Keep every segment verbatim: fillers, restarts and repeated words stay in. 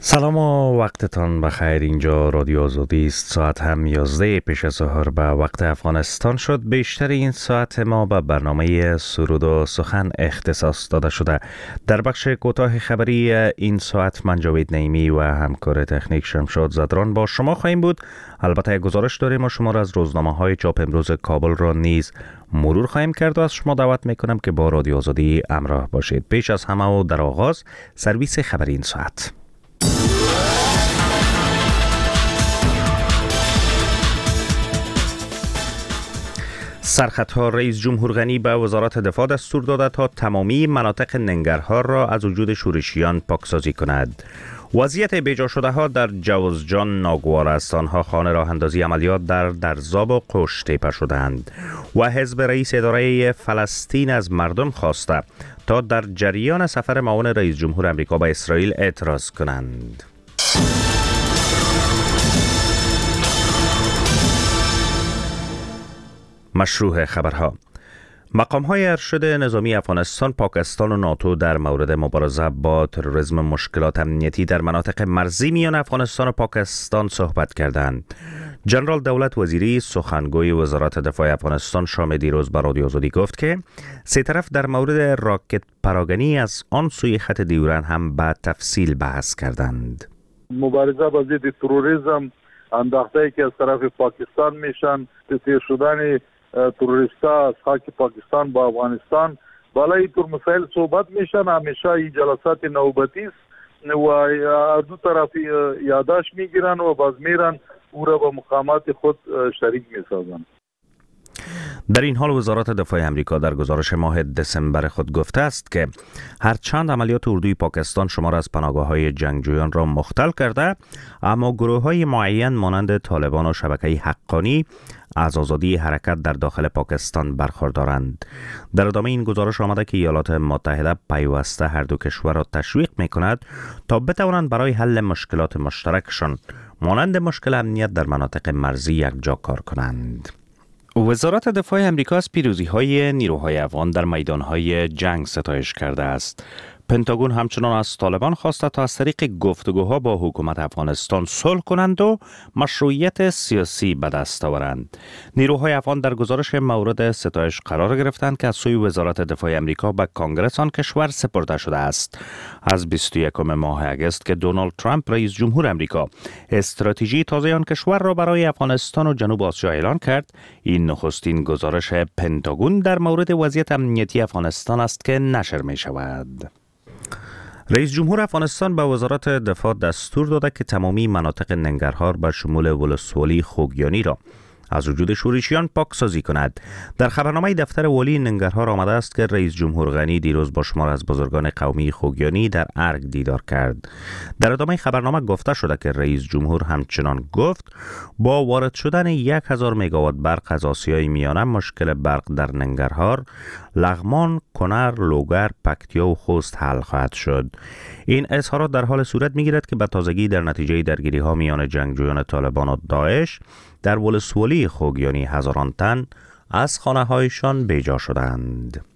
سلام و وقتتان بخیر. اینجا رادیو آزادی است. ساعت هم یازده پیش از ظهر به وقت افغانستان شد. بیشتر این ساعت ما به برنامه سرود و سخن اختصاص داده شده. در بخش کوتاه خبری این ساعت من جاوید نعیمی و همکار تکنیک شمشاد زدران با شما خواهیم بود. البته گزارش داریم و شما را از روزنامه های چاپ امروز کابل را نیز مرور خواهیم کرد و از شما دعوت میکنم که با رادیو آزادی همراه باشید. پیش از همه و در آغاز سرویس خبری این ساعت. سرخطها: رئیس جمهور غنی به وزارت دفاع دستور داده تا تمامی مناطق ننگرهار را از وجود شورشیان پاکسازی کند. وضعیت بیجا شده ها در جوزجان ناگوار است. آنها خانه راه اندازی عملیات در درزاب و قش تیپه شدند. و حزب رئیس اداره فلسطین از مردم خواسته تا در جریان سفر معاون رئیس جمهور امریکا به اسرائیل اعتراض کنند. مشروع خبرها: مقام‌های ارشد نظامی افغانستان، پاکستان و ناتو در مورد مبارزه با تروریسم مشکلات امنیتی در مناطق مرزی میان افغانستان و پاکستان صحبت کردند. جنرال دولت وزیری، سخنگوی وزارت دفاع افغانستان، شام دیروز به رادیو آزادی گفت که سه طرف در مورد راکت پراگنی از آن سوی خط دیورن هم به تفصیل بحث کردند. مبارزه با ضد تروریسم، انداخته‌ای که از طرف پاکستان میشن، تسخیر شدن تروریستا از خاک پاکستان با افغانستان، بالا اینطور مسائل صحبت میشن. همیشه این جلسات نوبتی است و از دو طرف یادداشت میگیرن و باز میرن او را با مقامات خود شریک میسازن. در این حال وزارت دفاع امریکا در گزارش ماه دسامبر خود گفته است که هرچند عملیات اردوی پاکستان شمار از پناهگاه‌های جنگجویان را مختل کرده، اما گروه‌های معین مانند طالبان و شبکه حقانی از آزادی حرکت در داخل پاکستان برخوردارند. در ادامه این گزارش آمده که ایالات متحده پیوسته هر دو کشور را تشویق می‌کند تا بتوانند برای حل مشکلات مشترکشان مانند مشکل امنیت در مناطق مرزی یکجا کار کنند. وزارت دفاع امریکا از پیروزی‌های نیروهای افغان در میدان‌های جنگ ستایش کرده است. پنتاگون همچنان از طالبان خواسته تا از طریق گفتگوها با حکومت افغانستان صلح کنند و مشروعیت سیاسی به دست آورند. نیروهای افغان در گزارش مورد ستایش قرار گرفتند که از سوی وزارت دفاع امریکا به کنگره آن کشور سپرده شده است. از بیست و یکم ماه اگست که دونالد ترامپ رئیس جمهور امریکا استراتژی تازه آن کشور را برای افغانستان و جنوب آسیا اعلان کرد، این نخستین گزارش پنتاگون در مورد وضعیت امنیتی افغانستان است که نشر می شود. رئیس جمهور افغانستان به وزارت دفاع دستور داده که تمامی مناطق ننگرهار به شمول ولسوالی خوگیانی را از وجود شورشیان پاکسازی کند. در خبرنامه دفتر والی ننگرهار آمده است که رئیس جمهور غنی دیروز با شمار از بزرگان قومی خوگیانی در ارگ دیدار کرد. در ادامه خبرنامه گفته شده که رئیس جمهور همچنان گفت با وارد شدن یک هزار مگاوات برق از آسیای میانه مشکل برق در ننگرهار، لغمان، کنر، لوگر، پکتیا و خوست حل خواهد شد. این اظهارات در حال صورت میگیرد که به تازگی در نتیجه درگیری ها میان جنگجویان طالبان و داعش در ولسوالی خوگیانی هزاران تن از خانه هایشان بیجا شدند.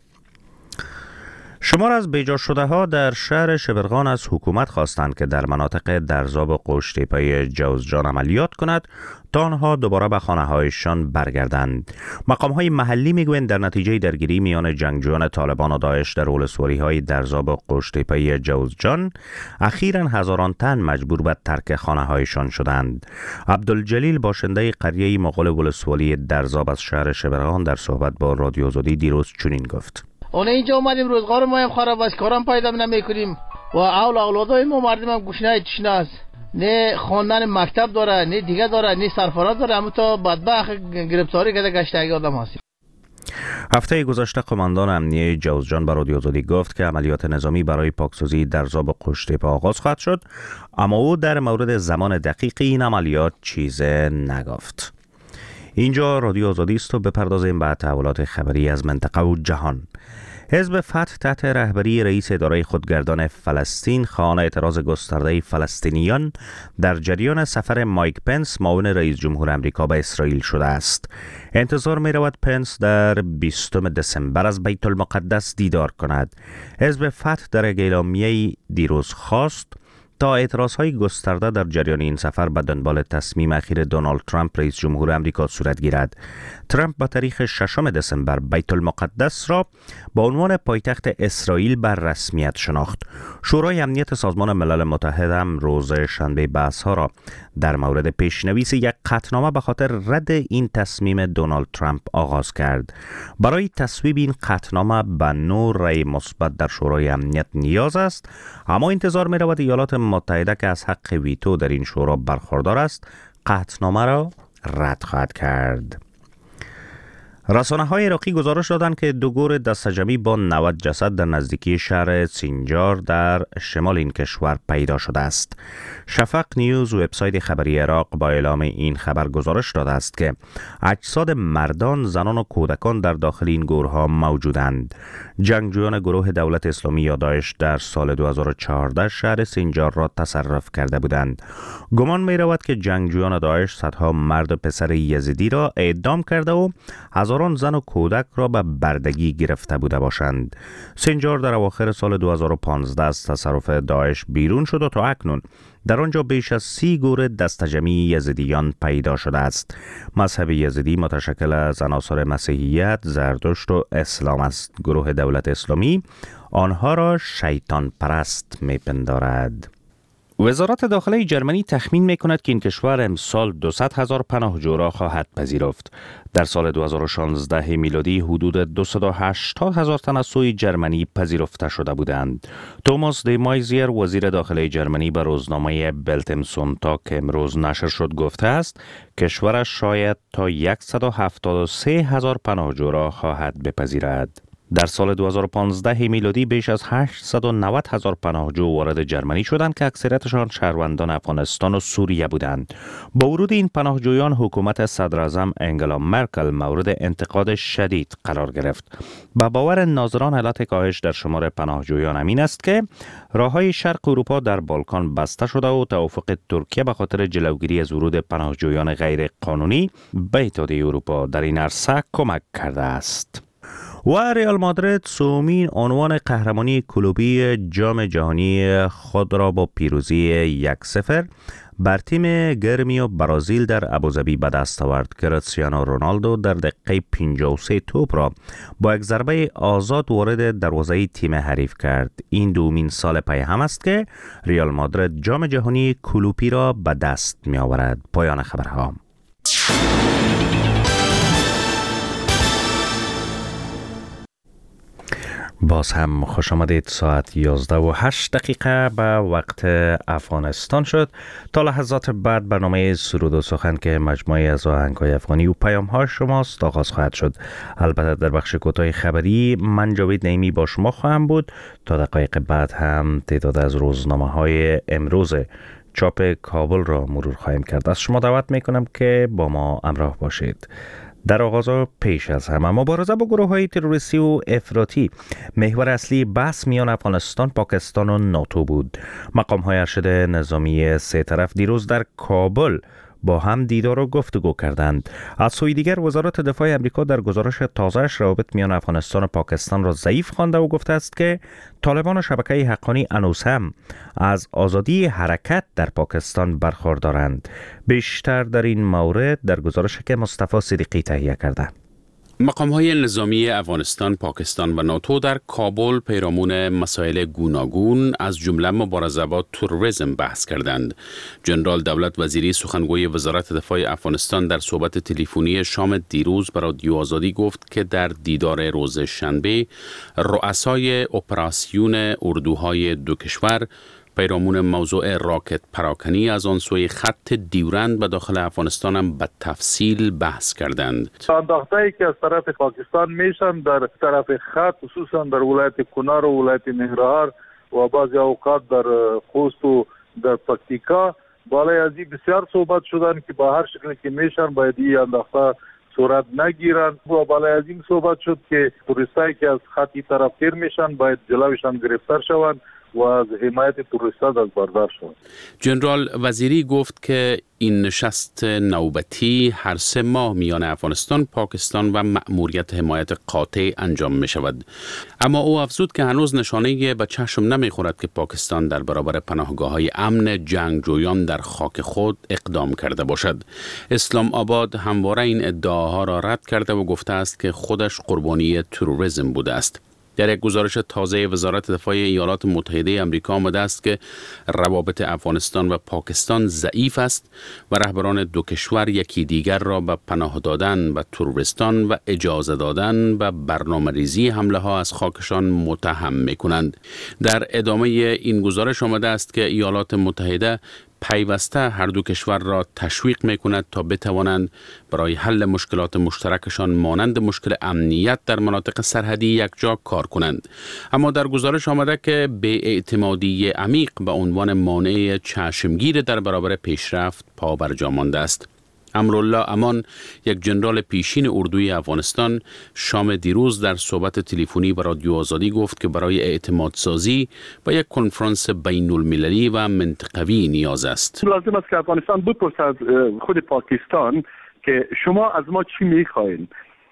شمار از بیجا شده ها در شهر شبرغان از حکومت خواستند که در مناطق درزاب و قش تیپه جوزجان عملیات کند تا آنها دوباره به خانه هایشان برگردند. مقام های محلی میگویند در نتیجه درگیری میان جنگجویان طالبان و داعش در ولسوالی های درزاب و قش تیپه جوزجان اخیراً هزاران تن مجبور به ترک خانه هایشان شدند. عبدالجلیل باشنده قریه مغول ولسوالی درزاب از شهر شبرغان در صحبت با رادیو آزادی دیروز چنین گفت: اون اینجا اومدیم روزگار ما هم خراب است، کارم پیدا نمیکنیم و اول اولادای ما مردم هم گوشنه تشنه است، نه خواندن مکتب داره، نه دیگه داره، نه سرفراز داره، اما تا بدبخت گرفتاری کرده گشتگی آدم هستیم. هفته گذشته قماندان امنیه جوزجان به رادیو آزادی گفت که عملیات نظامی برای پاکسازی درزاب و قش تیپه آغاز خواهد شد، اما او در مورد زمان دقیق این عملیات چیز نگفت. اینجا رادیو آزادی است و بپردازیم به تحولات خبری از منطقه و جهان. حزب فتح تحت رهبری رئیس اداره خودگردان فلسطین خواهان اعتراض گسترده فلسطینیان در جریان سفر مایک پنس معاون رئیس جمهور امریکا به اسرائیل شده است. انتظار می رود پنس در بیستم دسامبر از بیت المقدس دیدار کند. حزب فتح در اعلامیه‌ای دیروز خواست تا اعتراضهای گسترده در جریان این سفر به دنبال تصمیم اخیر دونالد ترامپ رئیس جمهور آمریکا صورت گیرد. ترامپ با تاریخ ششم دسامبر بیت المقدس را با عنوان پایتخت اسرائیل بر رسمیت شناخت. شورای امنیت سازمان ملل متحد هم روز شنبه بحث‌ها را در مورد پیشنویس یک قطعنامه به خاطر رد این تصمیم دونالد ترامپ آغاز کرد. برای تصویب این قطعنامه به نو رأی مثبت در شورای امنیت نیاز است، اما انتظار می رود ایالات متحده که از حق ویتو در این شورا برخوردار است قطعنامه را رد خواهد کرد. رسانه‌های عراقی گزارش دادند که دو گور دسته‌جمعی با نود جسد در نزدیکی شهر سینجار در شمال این کشور پیدا شده است. شفق نیوز وبسایت خبری عراق با اعلام این خبر گزارش داده است که اجساد مردان، زنان و کودکان در داخل این گورها موجودند. جنگجویان گروه دولت اسلامی یا داعش در سال دو هزار و چهارده شهر سینجار را تصرف کرده بودند. گمان می رود که جنگجویان داعش صدها مرد و پسر یزیدی را اعدام کرده و هزاران زن و کودک را به بردگی گرفته بوده باشند. سینجار در اواخر سال دو هزار و پانزده از تصرف داعش بیرون شد و تا اکنون در آنجا بیش از سی گور دسته‌جمعی یزیدیان پیدا شده است. مذهب یزیدی متشکل از عناصر مسیحیت، زرتشت و اسلام است. گروه دولت اسلامی آنها را شیطان پرست می‌پندارد. وزارت داخله جرمنی تخمین می‌کند که این کشور امسال دویست هزار پناهجو را خواهد پذیرفت. در سال دو هزار و شانزده میلادی حدود دویست و هشتاد هزار تن از سوی جرمنی پذیرفته شده بودند. توماس دی مایزیر وزیر داخله جرمنی به روزنامه بلت سونتاگ که امروز نشر شد گفته است کشورش شاید تا صد و هفتاد و سه هزار پناهجو را خواهد بپذیرد. در سال دو هزار و پانزده میلادی بیش از هشتصد و نود هزار پناهجو وارد جرمنی شدند که اکثریتشان شهروندان افغانستان و سوریه بودند. با ورود این پناهجویان حکومت صدراعظم انگلا مرکل مورد انتقاد شدید قرار گرفت. با باور ناظران علت کاهش در شمار پناهجویان امین است که راههای شرق اروپا در بالکان بسته شده و توافق ترکیه به خاطر جلوگیری از ورود پناهجویان غیر قانونی به اتحادیه اروپا در این عرصه کمک کرده است. و ریال مادرید سومین عنوان قهرمانی کلوبی جام جهانی خود را با پیروزی یک صفر بر تیم گرمیو برازیل در ابوظبی به دست آورد. کریستیانو رونالدو در دقیقه پنجاه و سه توپ را با یک ضربه آزاد وارد دروازه تیم حریف کرد. این دومین سال پی هم است که ریال مادرید جام جهانی کلوبی را به دست می آورد. پایان خبرها. باز هم خوش آمدید. ساعت یازده و هشت دقیقه به وقت افغانستان شد. تا لحظات بعد برنامه سرود و سخن که مجموعه از آهنگ‌های افغانی و پیام‌های شماست آغاز خواهد شد. البته در بخش کوتاه خبری من جاوید نعیمی با شما خواهم بود. تا دقایق بعد هم تعداد از روزنامه‌های امروز چاپ کابل را مرور خواهیم کرد. از شما دعوت می‌کنم که با ما همراه باشید. در آغاز و پیش از همه مبارزه با گروه‌های تروریستی و افراطی محور اصلی بحث میان افغانستان، پاکستان و ناتو بود. مقام‌های ارشد نظامی سه طرف دیروز در کابل با هم دیدار و گفتگو کردند. از سوی دیگر وزارت دفاع آمریکا در گزارش تازه‌اش روابط میان افغانستان و پاکستان را ضعیف خوانده و گفته است که طالبان و شبکه حقانی هنوز هم از آزادی حرکت در پاکستان برخوردارند. بیشتر در این مورد در گزارشی که مصطفی صدیقی تهیه کرده. مقام‌های نظامی افغانستان، پاکستان و ناتو در کابل پیرامون مسائل گوناگون از جمله مبارزه با تروریسم بحث کردند. جنرال دولت وزیری سخنگوی وزارت دفاع افغانستان در صحبت تلفنی شام دیروز به رادیو آزادی گفت که در دیدار روز شنبه رؤسای اپراسیون اردوهای دو کشور پیرامون موضوع راکت پراکنی از آن سوی خط دیورند به داخل افغانستان هم به تفصیل بحث کردند. انداخته‌ای که از طرف پاکستان میشن در طرف خط، خصوصا در ولایت کنار و ولایت ننگرهار و بعضی اوقات در خوست و در پکتیکا، بالای از این بسیار صحبت شدن که با هر شکلی که میشن باید این انداخته صورت نگیرند و بالای از این صحبت شد که توریستایی که از خطی طرف تیر میشن باید جلوشان گرفتار شوند و از حمایت تروریست‌ها دست بردار شود. جنرال وزیری گفت که این نشست نوبتی هر سه ماه میان افغانستان، پاکستان و مأموریت حمایت قاطع انجام می شود. اما او افزود که هنوز نشانه به چشم نمی خورد که پاکستان در برابر پناهگاه‌های امن جنگجویان در خاک خود اقدام کرده باشد. اسلام آباد همواره این ادعاها را رد کرده و گفته است که خودش قربانی تروریسم بوده است. در یک گزارش تازه وزارت دفاع ایالات متحده آمریکا آمده است که روابط افغانستان و پاکستان ضعیف است و رهبران دو کشور یکی دیگر را به پناه دادن به تروریستان و اجازه دادن و برنامه‌ریزی حمله ها از خاکشان متهم می‌کنند. در ادامه این گزارش آمده است که ایالات متحده پیوسته هر دو کشور را تشویق می کند تا بتوانند برای حل مشکلات مشترکشان مانند مشکل امنیت در مناطق سرحدی یکجا کار کنند. اما در گزارش آمده که بی‌اعتمادی عمیق به عنوان مانع چشمگیر در برابر پیشرفت پا برجا مانده است. امرالله امان، یک جنرال پیشین اردوی افغانستان، شام دیروز در صحبت تلفنی با رادیو آزادی گفت که برای اعتماد سازی با یک کنفرانس بین المللی و منطقوی نیاز است. لازم است که افغانستان بپرسد از خود پاکستان که شما از ما چی میخواین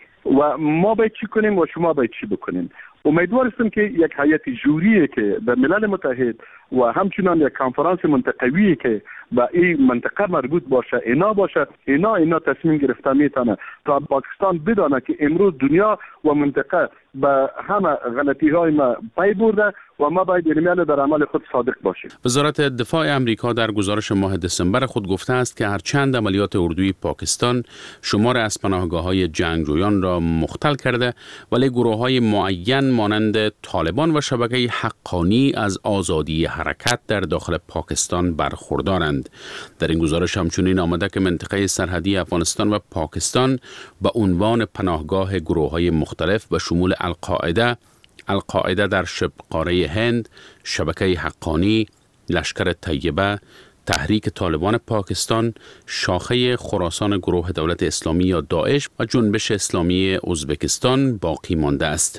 و ما باید چی کنیم و شما باید چی بکنیم. امیدوار هستم که یک هیئت جوری که به ملل متحد و همچنان یک کنفرانس منطقوی که به این منطقه مربوط باشه اینا باشه اینا اینا تصمیم گرفته میتونه تا پاکستان بدانه که امروز دنیا و منطقه به همه غلطی های ما پی برده و ما باید ایمیل در عمل خود صادق باشیم. وزارت دفاع آمریکا در گزارش ماه دسامبر خود گفته است که هرچند عملیات اردوی پاکستان شمار از پناهگاه‌های جنگجویان را مختل کرده، ولی گروه‌های معین مانند طالبان و شبکه حقانی از آزادی حرکت در داخل پاکستان برخوردارند. در این گزارش همچنین آمده که منطقه سرحدی افغانستان و پاکستان به عنوان پناهگاه گروه‌های مختلف به شمول القاعده، القاعده در شبه قاره هند، شبکه حقانی، لشکر طیبه، تحریک طالبان پاکستان، شاخه خراسان گروه دولت اسلامی یا داعش و جنبش اسلامی ازبکستان باقی مانده است.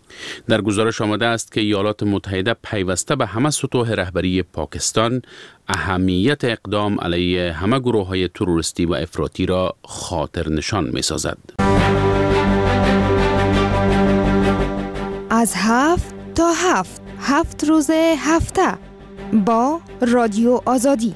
در گزارش آمده است که ایالات متحده پیوسته به همه سطوح رهبری پاکستان اهمیت اقدام علیه همه گروه‌های تروریستی و افراطی را خاطر نشان می‌سازد. از هفت تا هفت هفت روز هفته با رادیو آزادی.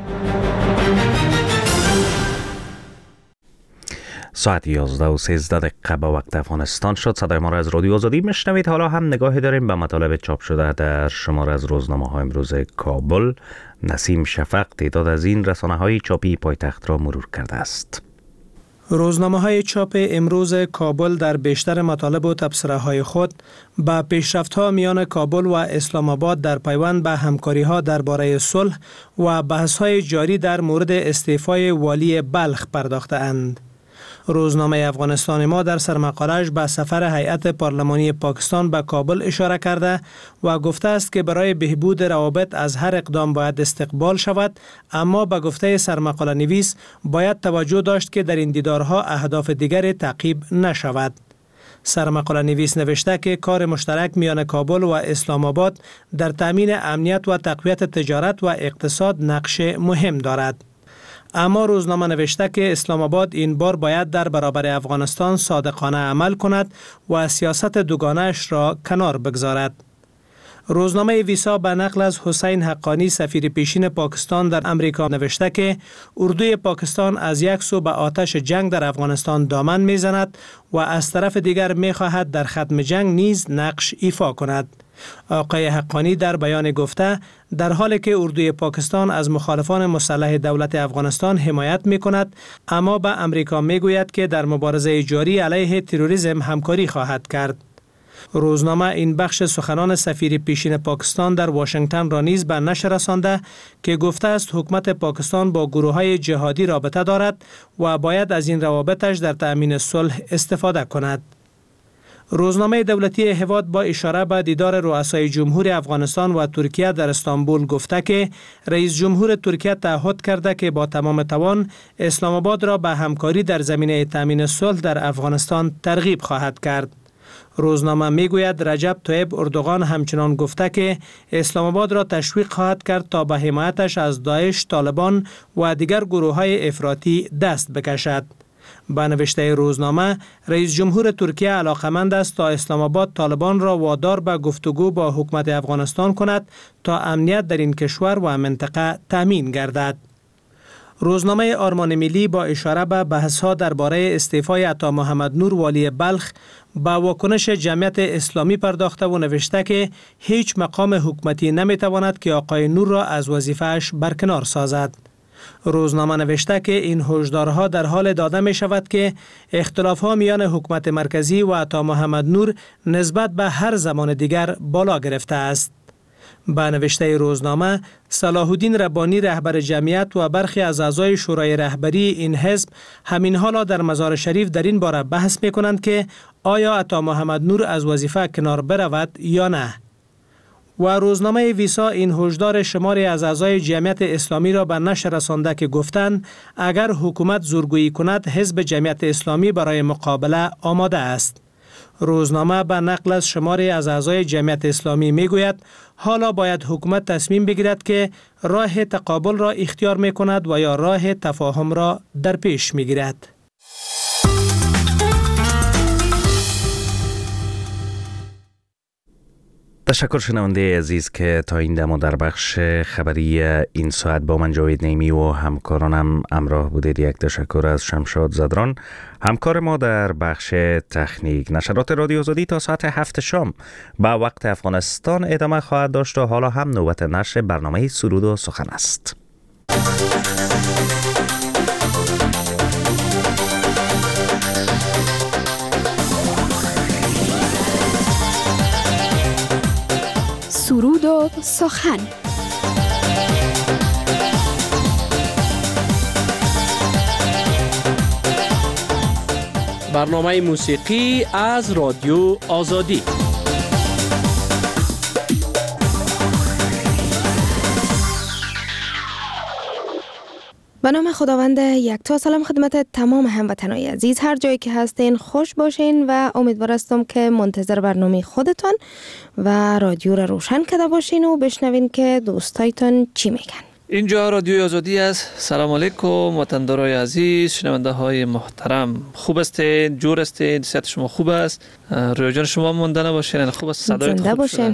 ساعت یازده و سیزده دقیقه با وقت افغانستان شد. صدای ما را از رادیو آزادی میشنوید. حالا هم نگاهی داریم به مطالب چاپ شده در شماره از روزنامه های امروز کابل. نسیم شفق تعداد از این رسانه های چاپی پایتخت را مرور کرده است. روزنامه های چاپ امروز کابل در بیشتر مطالب و تبصره های خود به پیشرفت ها میان کابل و اسلام آباد در پیوند به همکاری ها درباره صلح و بحث های جاری در مورد استعفای والی بلخ پرداخته اند. روزنامه افغانستان ما در سرمقاله‌اش به سفر هیئت پارلمانی پاکستان به کابل اشاره کرده و گفته است که برای بهبود روابط از هر اقدام باید استقبال شود، اما به گفته سرمقاله نویس باید توجه داشت که در این دیدارها اهداف دیگر تعقیب نشود. سرمقاله نویس نوشته که کار مشترک میان کابل و اسلام آباد در تامین امنیت و تقویت تجارت و اقتصاد نقش مهم دارد. اما روزنامه نوشته که اسلام آباد این بار باید در برابر افغانستان صادقانه عمل کند و سیاست دوگانه‌اش را کنار بگذارد. روزنامه ویسا به نقل از حسین حقانی سفیر پیشین پاکستان در امریکا نوشته که اردوی پاکستان از یک سو به آتش جنگ در افغانستان دامن میزند و از طرف دیگر میخواهد در ختم جنگ نیز نقش ایفا کند. آقای حقانی در بیان گفته در حالی که اردوی پاکستان از مخالفان مسلح دولت افغانستان حمایت می کند، اما به امریکا می گوید که در مبارزه جاری علیه تروریسم همکاری خواهد کرد. روزنامه این بخش سخنان سفیر پیشین پاکستان در واشنگتن را نیز به نشر رسانده که گفته است حکومت پاکستان با گروه‌های جهادی رابطه دارد و باید از این روابطش در تأمین صلح استفاده کند. روزنامه دولتی هواد با اشاره به دیدار رؤسای جمهور افغانستان و ترکیه در استانبول گفته که رئیس جمهور ترکیه تعهد کرده که با تمام توان اسلام آباد را به همکاری در زمینه تأمین صلح در افغانستان ترغیب خواهد کرد. روزنامه میگوید رجب طیب اردوغان همچنان گفته که اسلام آباد را تشویق خواهد کرد تا به حمایتش از داعش، طالبان و دیگر گروه‌های افراطی دست بکشد. با نوشته روزنامه، رئیس جمهور ترکیه علاقمند است تا اسلام آباد طالبان را وادار به گفتگو با حکومت افغانستان کند تا امنیت در این کشور و منطقه تامین گردد. روزنامه آرمان ملی با اشاره به بحث‌ها درباره استعفای عطا محمد نور والی بلخ با واکنش جمعیت اسلامی پرداخته و نوشته که هیچ مقام حکومتی نمیتواند که آقای نور را از وظیفه‌اش برکنار سازد. روزنامه نوشته که این هشدارها در حال داده می شود که اختلاف‌ها میان حکومت مرکزی و عطا محمد نور نسبت به هر زمان دیگر بالا گرفته است. با نوشته روزنامه، صلاح الدین ربانی رهبر جمعیت و برخی از اعضای شورای رهبری این حزب همین حالا در مزار شریف در این باره بحث می کنند که آیا عطا محمد نور از وظیفه کنار برود یا نه. و روزنامه ویسا این هشدار شماری از اعضای جمعیت اسلامی را به نشر رسانده که گفتند اگر حکومت زورگویی کند حزب جمعیت اسلامی برای مقابله آماده است. روزنامه به نقل از شماری از اعضای جمعیت اسلامی می گوید حالا باید حکومت تصمیم بگیرد که راه تقابل را اختیار می کند و یا راه تفاهم را در پیش می گیرد. تشکر شنونده عزیز که تا این دم در بخش خبری این ساعت با من جاوید نیمی و همکارانم همراه بودید. یک تشکر از شمشاد زدران همکار ما در بخش تکنیک. نشرات رادیو آزادی تا ساعت هفت شام با وقت افغانستان ادامه خواهد داشت و حالا هم نوبت نشر برنامه سرود و سخن است. سرود و سخن. برنامه موسیقی از رادیو آزادی. به نام خداوند یکتا. سلام خدمت تمام هموطنان عزیز، هر جایی که هستین خوش باشین و امیدوار هستم که منتظر برنامه خودتان و رادیو را روشن کرده باشین و بشنوین که دوستایتان چی میگن. اینجا رادیو آزادی است. سلام علیکم وطندارای عزیز، شنونده های محترم، خوب هستین؟ جور هستین؟ صحت شما خوب است؟ رویا جان شما مونده نباشین؟ خوب است؟ صدایت خوب باشین.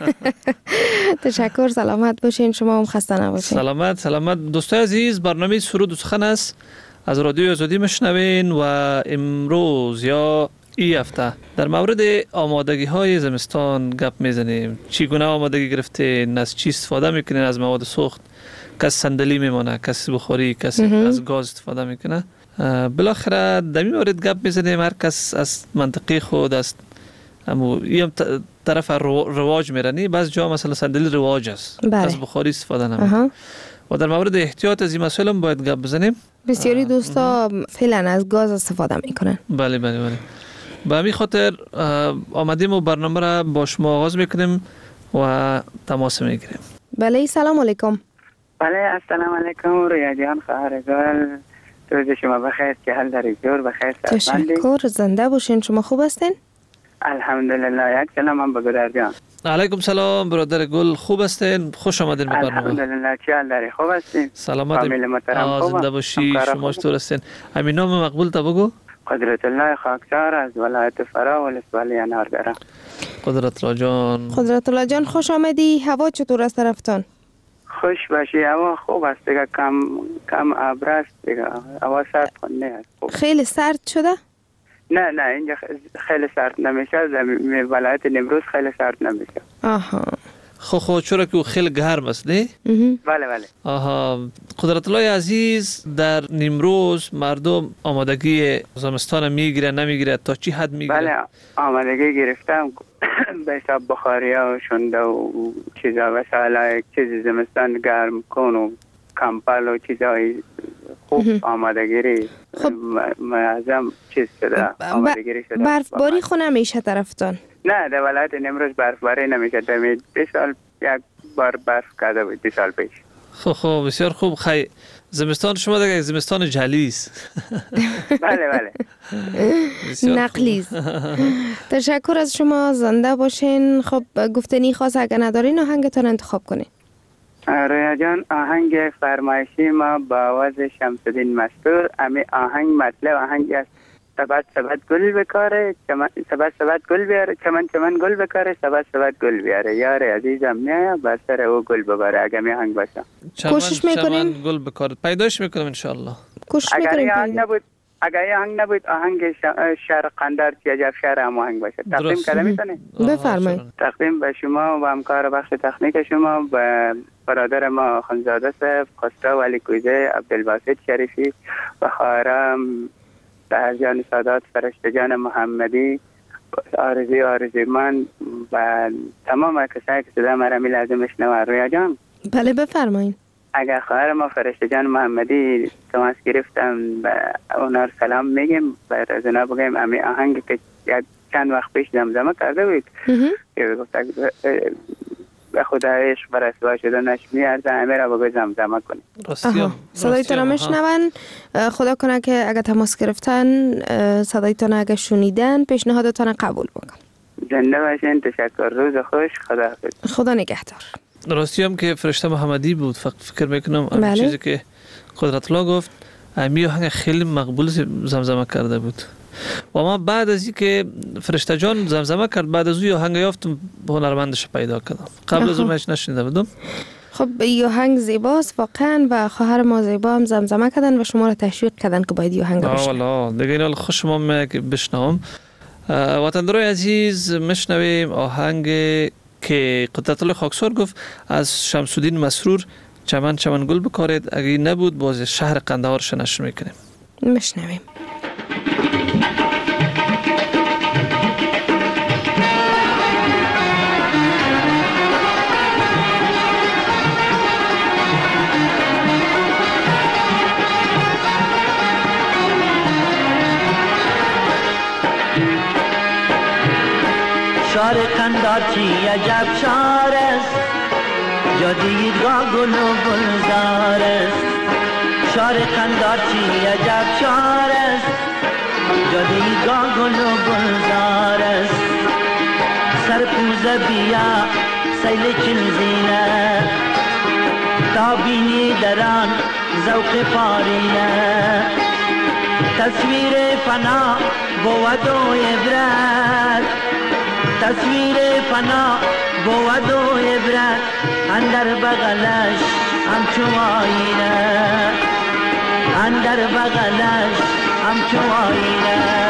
تشکر، سلامت باشین، شما هم خسته نباشین. سلامت سلامت. دوستای عزیز، برنامه سرود و سخن است از رادیو آزادی میشنوین و امروز یا این هفته در مورد آمادگی های زمستان گپ میزنیم. چگونه آمادگی گرفتین؟ از چی استفاده میکنین؟ از مواد سوخت؟ کس صندلی میمونه، کسی بخاری، کسی از گاز استفاده میکنه. بالاخره در این مورد گپ میزنیم. هر کس از منطقه خود است، اما این طرف رواج میرنی. بعض جا مثلا صندلی رواج است، از بخاری استفاده نمیکنه. و در مورد احتیاط از این مسائل هم باید گپ بزنیم. بسیاری دوستا فعلا از گاز استفاده میکنن. بله بله بله. به همین خاطر آمدیم و برنامه را با شما آغاز میکنیم و تماس میگیریم. بله، سلام علیکم. بله، السلام علیکم رویا جان، خواهرگار، روز شما بخیر، که حال داری جور بخیر. تشکر، زنده باشین. شما خوب هستین؟ الحمدلله. یک سلام هم بگو در جان. علیکم سلام برادر گل، خوب هستین؟ خوش آمدین به برنامه. الحمدلله. چه حال داری؟ خوب هستین؟ سلامت. فامیل محترم خوب؟ زنده باشی. شما چطور هستین؟ همین نام مقبول تا بگو. قدرت الله خاکسار از ولایت فرا ولسوالی انارگره. قدرت الله جان. قدرت الله جان خوش آمدی. هوا چطور است طرفتان؟ خوش باشی. هوا خوب است دیگه، کم کم ابر است دیگه، هوا سرد کنه است. خیلی سرد شده؟ نه نه، اینجا خیلی سرد نمیشه. در ولایت نیمروز خیلی سرد نمیشه. آها. خو خو چرا که خیلی گرم است نه؟ بله بله. آها. قدرت الله عزیز، در نیمروز مردم آمادگی زمستان میگیره نمیگیره؟ تا چی حد میگیره؟ بله، آمادگی گرفتم به حساب بخاری ها و شنده و چیزا وسایل چیز زمستان گرم کن و کمپل و چیزای خوب آمادگیری معظم چیز شده، آمادگیری شده. برفباری خو نمیشه طرفتان؟ نه، در ولایت نیمروز برفباری نمیشه. در دو سال یک بار برف کرده بود، دو سال پیش. خب خب بسیار خوب. خی زمستان شما دیگه زمستان جلی است. بله بله. نقلی است. تشکر از شما، زنده باشین. خب گفتنی خاص اگر ندارین آهنگتان انتخاب کنین. رویا جان، آهنگ فرمایشی ما با آواز شمس الدین مستور. امی آهنگ مطلب آهنگ است: سبت سبت گل بکاره، چمن سبت سبت گل بیاره، چمن چمن گل بکاره، سبت سبت گل بیاره. یار عزیزم میایا بر سر او گل بباره. اگه می آهنگ باشه کوشش میکنیم چمن گل بکاره پیداش میکنم ان شاء الله. کوشش اگر میکنیم. آهنگ نبود اگر آهنگ نبود آهنگ شهر قندار چی عجب شهر هم آهنگ باشه. تقدیم کردم میتونه. بفرمایید. تقدیم به شما و همکار بخش تکنیک شما، به برادر ما خانزاده صاحب، خسرو علی کوزه، عبدالباسط شریفی و خواهرم سهرجان سادات، فرشته جان محمدی، آرزوی آرزوی من و تمام کسایی که صدا مرا می لازم بشنوه. رویا جان. بله بفرمایید. اگر خواهر ما فرشته جان محمدی تماس گرفتم به اونا سلام میگیم، به رزنا بگیم امی آهنگ که چند وقت پیش زمزمه کرده بود که گفت به خدا عشق بر اسوا شدنش میارزه، همه را بگو زمزمه کنی. صدایتان میشنون. خدا کنه که اگر تماس گرفتن صدایتان اگر شنیدن پیشنهادتان قبول بکن. زنده باشین. تشکر. روز خوش. خدا حافظ. خدا نگهدار. راستی هم که فرشته محمدی بود، فکر میکنم بله. این چیزی که قدرت الله گفت امی آهنگ خیلی مقبول زمزمه کرده بود و ما بعد از اینکه فرشته جان زمزمه کرد بعد از اون آهنگ یافتم هنرمندش پیدا کردم. قبل از اون هیچ نشنیده بودم. خب این آهنگ زیباست واقعا و خواهر ما زیبا هم زمزمه کردن و شما را تشویق کردن که باید این آهنگ بشنوید. والا دیگه اینا خوش ما بشنوم. وطندارای عزیز، میشنویم آهنگ که قدرت الله خاکسار گفت از شمس الدین مسرور، چمن چمن گل بکارید. اگه نبود باز شهر قندهار شنش میکنیم. میشنویم. شار قندار چی عجب شار است، جا دیدگاه گل و گلزار است. شار قندار چی عجب شار است، جا دیدگاه گل و گلزار است. سرپوزه بیا سیل چلزینه، تا بینی دران ذوق پارینه. تصویر فنا بود و عبرت، تصویر فنا بود و عبرت. اندر بغلش همچو آینه، اندر بغلش همچو آینه.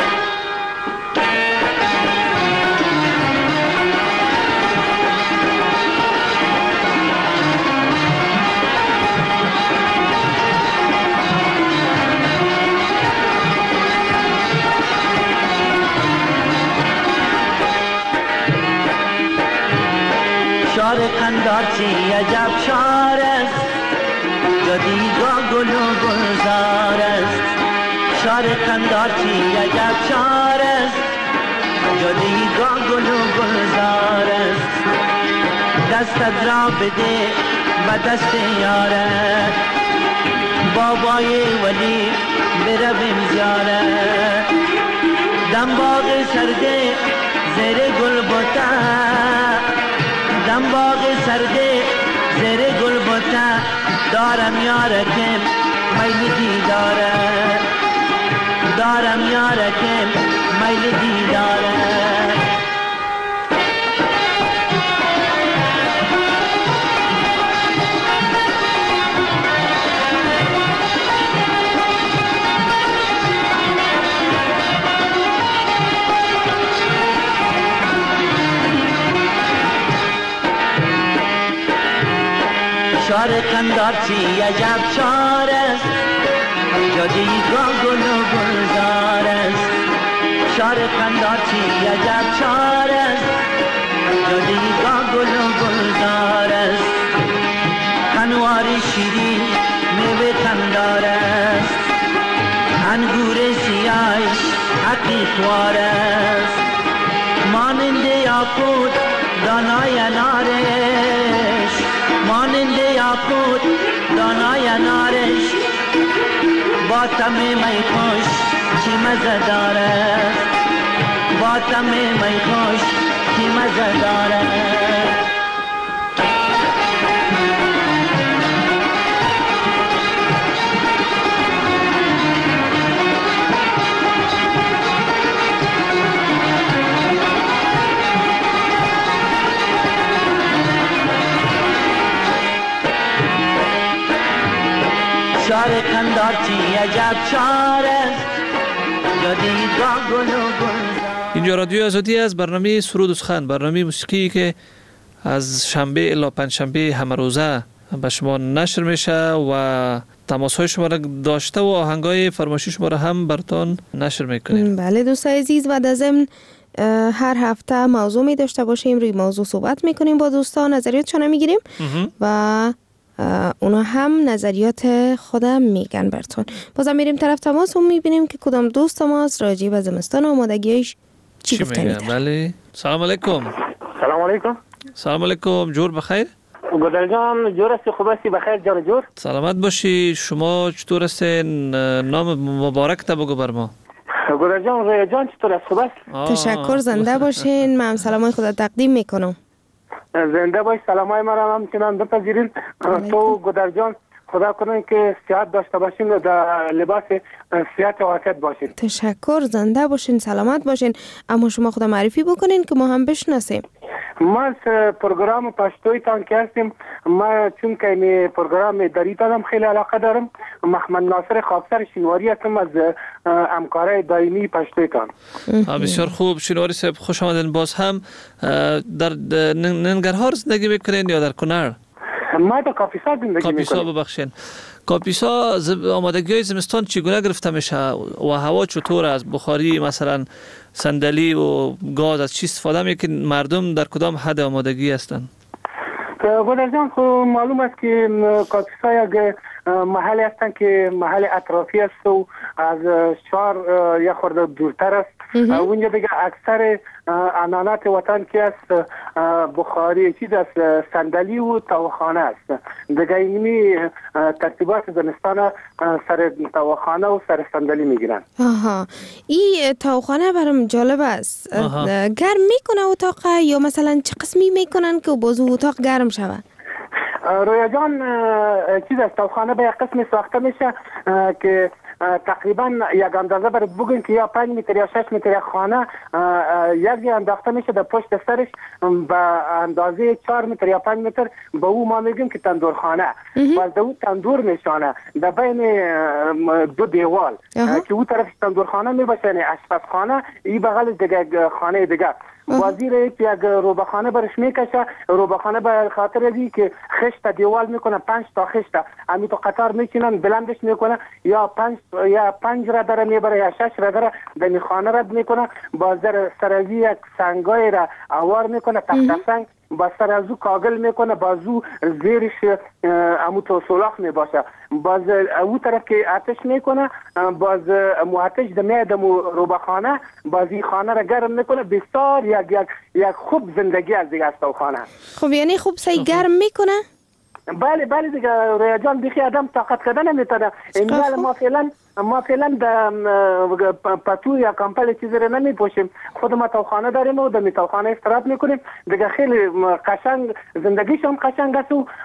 شار قندار چی عجب شار است، جا دیدگاه گل و گلزار است. شار قندار چی عجب شار است، جا دیدگاه گل و گلزار است. دستت را بده به دست یارت، بابای ولی برویم زیارت. دنباغ سرده زیر گل بوتا، دنباغ سرده زیر گل بوتا. دارم یارکم میل دیداره، دارم یارکم میل دیداره. شار قندار چی عجب شار است، جا دیدگاه گل و گلزار است. شار قندار چی عجب شار است، جا دیدگاه گل و گلزار است. قنوار شیرین میوه قندار است، انگور سیاهش حقیقوار است. مانند یاقوت دانای نارش، مانند مانند یاقوت دانای نارش با تم می خوش چی مزه داره با تم می خوش چی مزه داره شار قندار چی عجب شار است دیدگاه گل و گلزار. اینجا رادیو آزادی از برنامه سرود و سخن، برنامه موسیقی که از شنبه الی پنجشنبه همه روزه به شما نشر میشه و تماس های شما را داشته و آهنگای فرمایشی شما را هم براتون نشر میکنیم. بله دوستان عزیز، و در ضمن هر هفته موضوع می داشته باشیم، روی موضوع صحبت میکنیم با دوستان، نظریاتشون میگیریم و اونا هم نظریات خودم میگن براتون. بازم میریم طرف تماس و میبینیم که کدام دوست ماست راجع به زمستان و آمادگیش چی گفته میده. بله. سلام علیکم. سلام علیکم. سلام علیکم. جور بخیر؟ گودر جان جور هستی؟ خوب هستی؟ بخیر جان جور؟ سلامت باشی. شما چطور هستین؟ نام مبارک تا بگو بر ما. گودر جان رویا جان چطور است؟ خوب است؟ تشکر، زنده باشین. من سلامای خدا تقدیم میکنم. زنده باش. سلامای مرا همچنان بپذیرین. تو گودر جان خدا کنه که صحت داشته باشین و در لباس صحت و عافیت باشین. تشکر، زنده باشین، سلامت باشین. اما شما خدا معرفی بکنین که ما هم بشناسیم. ما از پروگرام پشتوی تان که هستیم. ما چون که این پروگرام دریتانم خیلی علاقه دارم. محمد ناصر خاکسر شینواری هستم از همکارای دائمی پشتوی تان. بسیار خوب شینواری صاحب، خوش آمدین. باز هم در ننگرهار زندگی میکنین یا در کنر؟ ما در کاپیسا زندگی میکنیم. کاپیسا ببخشین. کاپیسا آمادگی های زمستان چگونه گرفته میشه و هوا چطور است؟ بخاری مثلا صندلی و گاز از چی استفاده میکنن؟ مردم در کدام حد آمادگی هستن؟ گودر جان خب معلوم است که کاپیسا یک محلی هستن که محل اطرافی است و از شهر یک خورده دورتر است. اونجا دیگه اکثر عنعنات وطن که است بخاری چیز است، صندلی و تاوخانه است. دیگه اینمی ترتیبات زمستان سر تاوخانه و سر صندلی میگیرن. آها، این تاوخانه برام جالب است. گرم میکنه اتاق یا مثلا چه قسمی میکنن که بازو اتاق گرم شود؟ رویا جان چیز است، تاوخانه به یک قسمی ساخته میشه که تقریبا یک اندازه برای بگوین که یا پنج متر یا شش متر خانه یک انداخته میشه در پشت سرش به اندازه چهار متر یا پنج متر به او ما میگیم که تندورخانه. و در او تندور نشانه در بین دو دیوال که او طرف تندورخانه میباشه، یعنی آشپزخانه، این بغل دیگه خانه دیگه. بازی را یک روبخانه برش میکشه. روبخانه به خاطر ازی که خشت دیوال میکنه، پنج تا خشت امی تو قطار میچینن بلندش میکنه، یا پنج یا پنج را داره میبره یا شش را داره دمی خانه رد میکنه. بازر سرازی یک سنگای را اوار میکنه، تخت سنگ با سر از او کاغل میکنه، بازو زیرش امو تو سولاخ میباشه. باز او طرف که آتش میکنه، باز مو آتش دمیه دمو روبخانه، بازی خانه را گرم میکنه. بسیار یک یک یک خوب زندگی از دیگه است خانه. خب یعنی خوب سی گرم میکنه؟ بله بله دیگه رویا جان دیگه آدم طاقت کردن نمیتونه. این ما فعلا ما فعلا در پتو یا کمپل چیزی رو نمیپوشیم. خود ما تاوخانه داریم و در تاوخانه استراحت میکنیم دیگه. خیلی قشنگ زندگیش هم قشنگ است و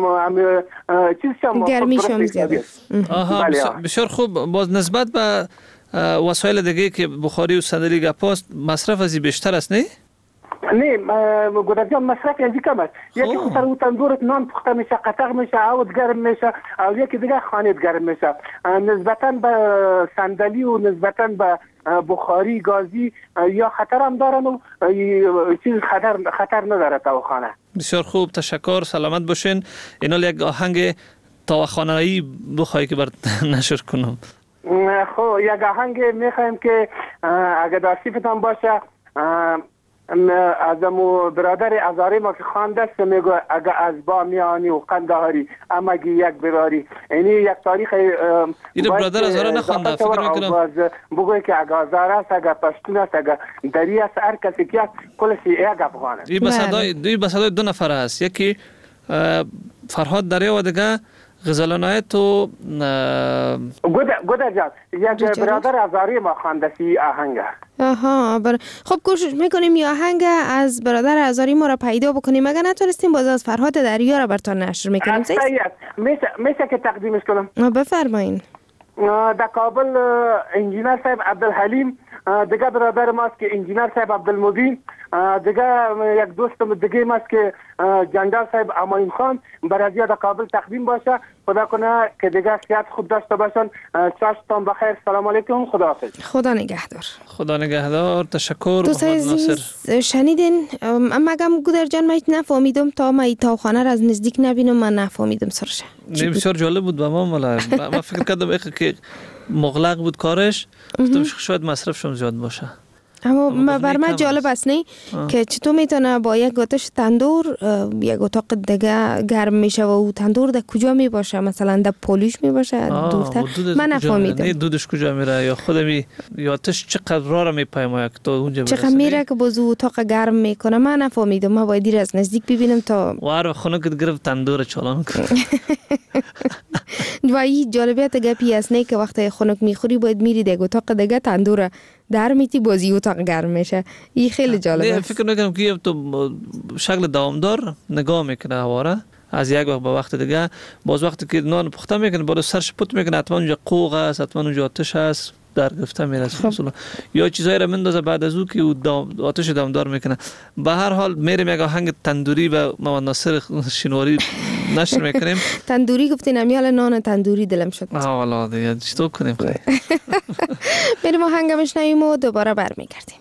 چیزش هم گرمیش هم زیاده. آها بسیار خوب. باز نسبت به وسایل دیگه که بخاری و صندلی گپاست مصرف ازی بیشتر است نه؟ نه گودر جان مصرف ازی کم است. یکی خود سر او تندورت نان پخته میشه، قطق میشه، عود گرم میشه، و یکی دیگه خانت گرم میشه. نسبتا به صندلی و نسبتا به بخاری گازی یا خطر هم دارن و چیز خطر خطر نداره تاوخانه. بسیار خوب، تشکر، سلامت باشین. اینا یک آهنگ تاوخانه‌ای بخوای که بر نشر کنم. خب یک آهنگ میخوایم که اگه داشتیفتان باشه از امو برادر ازاری ما که خوانده است میگو اگه از با میانی و قندهاری امگی یک براری. یعنی یک تاریخ این برادر ازاره نخوانده فکر میکنم. باز بگوی که اگه ازاره است، اگه پشتون است، اگه دری است، هر کسی که است کلش یک افغانه. این بسادای دوی بسادای دو نفر است. یکی فرهاد دریا و دیگه غزلانای تو گودر گودر جان یک برادر ازاری ما خوانده سی آهنگ. آها بر... خب کوشش میکنیم یا آهنگ از برادر ازاری ما را پیدا بکنیم. اگر نتونستیم باز از فرهاد دریا را براتون نشر میکنیم. میشه میشه که تقدیمش کنم. بفرمایین. در کابل انجینر صاحب عبدالحلیم، دیگه برادر ماست که انجینر صاحب عبدالمبین، دیگه یک دوستم دیگه ماست که جنجال صاحب اماین خان، برای در کابل تقدیم باشه. خدا کنه که دیگه صحت خوب داشته باشن. چاشتان بخیر. سلام علیکم. خدا حافظ. خدا نگهدار. خدا نگهدار. تشکر دوست عزیز شنیدین. مگم گودر جان من نفهمیدم تا ما تاوخانه را از نزدیک نبینم. من نفهمیدم سرش. نه بسیار جالب بود به ما. مالا من فکر کردم که مغلق بود کارش. گفتم شاید مصرفشون زیاد باشه. اما, اما بر من جالب است نه که چطور میتونه با یک آتش تندور یک اتاق دیگه گرم میشه و او تندور در کجا می باشه؟ مثلا در پولیش می باشه دورتر؟ من نفهمیدم. نه دودش کجا میره یا خود می یا آتش چقدر راه میپیماید که تو اونجا برسه؟ چقدر میره که باز اتاق گرم میکنه؟ من نفهمیدم. من باید دیر از نزدیک ببینم تا واره خونه که گرفت تندور چالان کنه. و این جالبیت گپی است نه که وقتی خنک میخوری باید میری در اتاق دیگه تندور در میتی بازی اتاق گرم میشه. این خیلی جالب است. فکر نکنم که تو شکل دوامدار نگاه میکنه هواره از یک وقت به وقت دیگه. باز وقتی که نان پخته میکنه بالا سرش پت میکنه حتما اونجا قوق است، حتما اونجا آتش است در گرفته میرسه. خب. یا چیزایی را مندازه بعد از او که آتش دامدار میکنه. به هر حال میریم یک آهنگ تندوری و محمد ناصر شینواری نشر میکنیم. تندوری گفتین امیال نان تندوری دلم شد. آه والا دیگه چطور کنیم خیلی. میریم آهنگ میشنویم و دوباره برمیگردیم.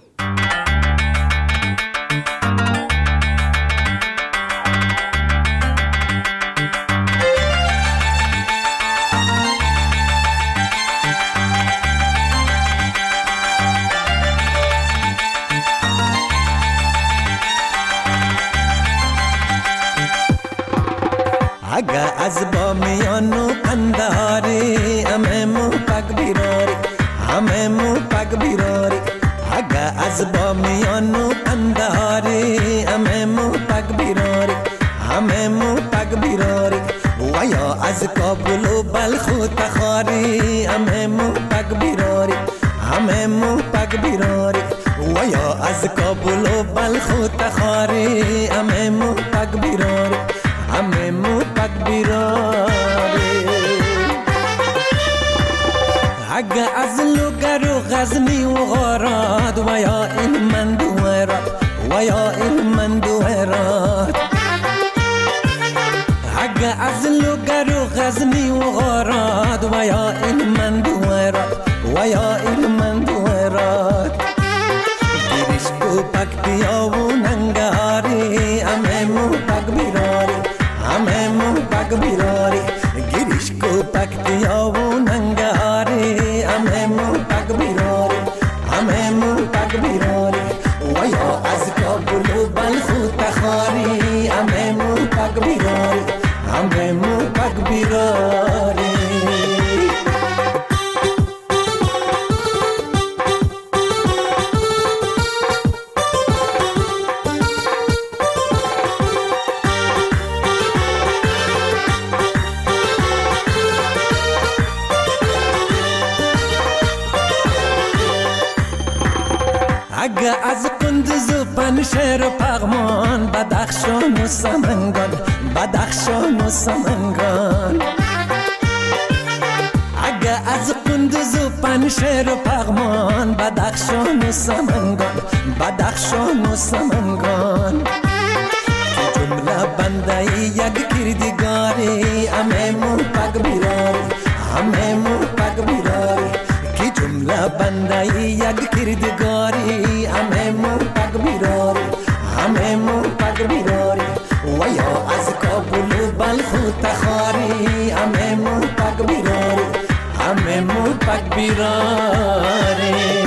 اگه از با میانو انداری همه مو پک بیراری همه مو پک بیراری اگه از با میانو انداری همه مو پک بیراری همه مو پک بیراری و یا از کابل و بلخ و تخاری همه مو پک بیراری همه مو پک بیراری و یا از کابل و بلخ و تخاری همه مو پک بیراری همه مو پک بیراری اگه از لوگر و غزنی و غارات و یا این من دوهرات و یا این من دوهرات اگه از لوگر و غزنی و غارات و یا این من دوهرات و یا این من دوهرات گیریش کو پک بیا و ننگاری همه مو پک بیراری همه مو پک بیراری گیریش کو پک دیا و ننگاری همه مو پک بیراری همه مو پک بیراری و یا از کابل و بلخ و تخاری همه مو پک بیراری همه مو پک بیراری اگه از قندوز و پنشهر و پغمان بدخشان و سمنگان بدخشان و سمنگان اگه از قندوز و پنشهر و پغمان بدخشان و سمنگان بدخشان و سمنگان که جمله بنده یک کردگاری همه مو پک بیراری همه مو پک بیراری که جمله بنده یک کردگاری همه مو پک بیراری همه مو پک بیراری و یا از کابل و بلخ و تخاری همه مو پک بیراری همه مو پک بیراری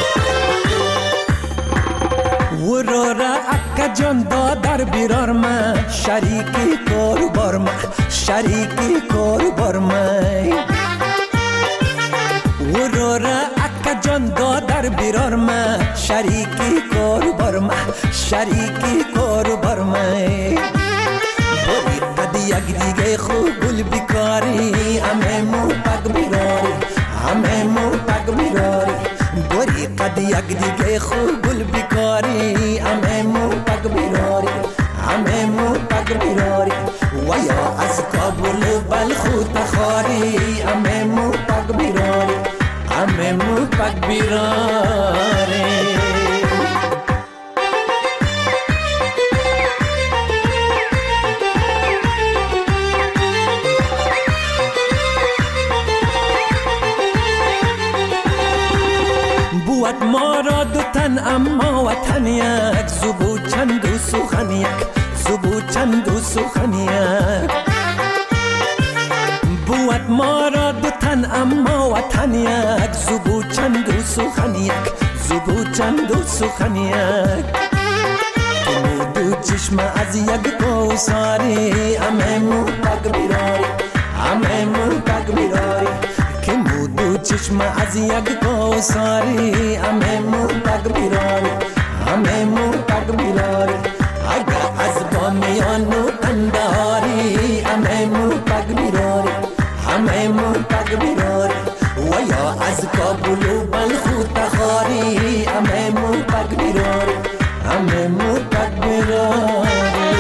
جان دادر بیرار من شریکی کار بار ما شریکی کار بار ما ورورا اکا جان دادر بیرار ما شریکی کار بار ما شریکی کار بار ما بوری قد یک دیگه خوب گل بیکاری همه مو پاک بیراری همه مو پاک بیراری بوری قد یک دیگه خوب گل بیکاری همه مو پاک بیراری همه مو پاک بیراری و یا از کابل بلخو تخاری همه مو پاک بیراری همه مو پاک بیراری بود ما را دو تن اما وطن یک زبو چند و سخن یک زبو چند و سخن یک بود ما را دو تن اما وطن یک زبو چند و سخن یک زبو چند و سخن یک تو دو چشم از یک کوساری همه مو پاک بیراری همه مو پاک بیراری که مو چشم از یک کوساری همه مو پاک بیراری همه مو پاک بیراری اگه از بامیان و انداری همه مو پاک بیراری همه مو پاک بیراری و یا از کابل و بلخو تخاری همه مو پاک بیراری همه مو پاک بیراری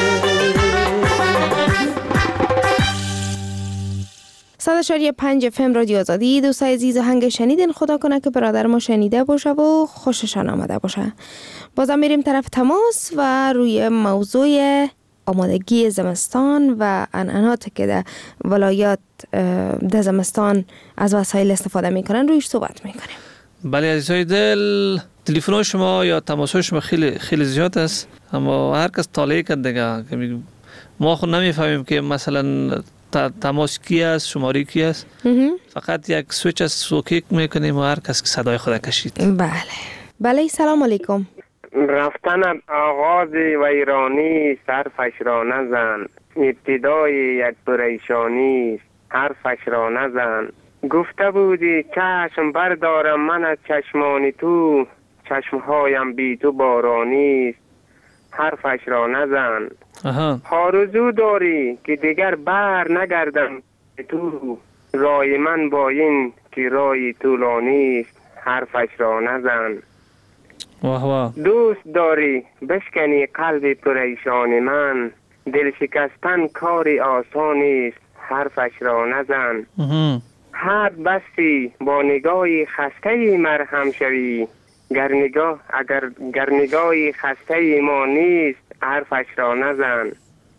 صد اشاری پنج اف ام رادیو آزادی. دوستای عزیز آهنگ شنیدین، خدا کنه که برادر ما شنیده باشه و خوششان آمده باشه. بازم میریم طرف تماس و روی موضوع آمادگی زمستان و عنعناتی که در ولایات در زمستان از وسایل استفاده میکنن رویش صحبت میکنیم. بله عزیزای دل، تلفن شما یا تماس شما خیلی خیلی زیاد است، اما هر کس طالعه کرد دیگه که ما خود نمیفهمیم که مثلا تماس کی است، شماره کی است. فقط یک سویچ از سوکیک میکنیم و هر کس که صدای خود کشید. بله بله. سلام علیکم. رفتن آغاز ویرانی صرفش را نزن، ابتدای یک پریشانی حرفش را نزن. گفته بودی چشم بردارم من از چشمان تو، چشمهایم بی تو بارانی حرفش را نزن. آرزو داری که دیگر بر نگردم تو، رای من با این که رای طولانی است حرفش را نزن. واه واه. دوست داری بشکنی قلب پریشان من، دل شکستن کاری آسانی است حرفش را نزن. حد بستی با نگاهی خسته مرهم شوی، گر نگاه اگر گر نگاهی خسته ما نیست حرفش را نزن.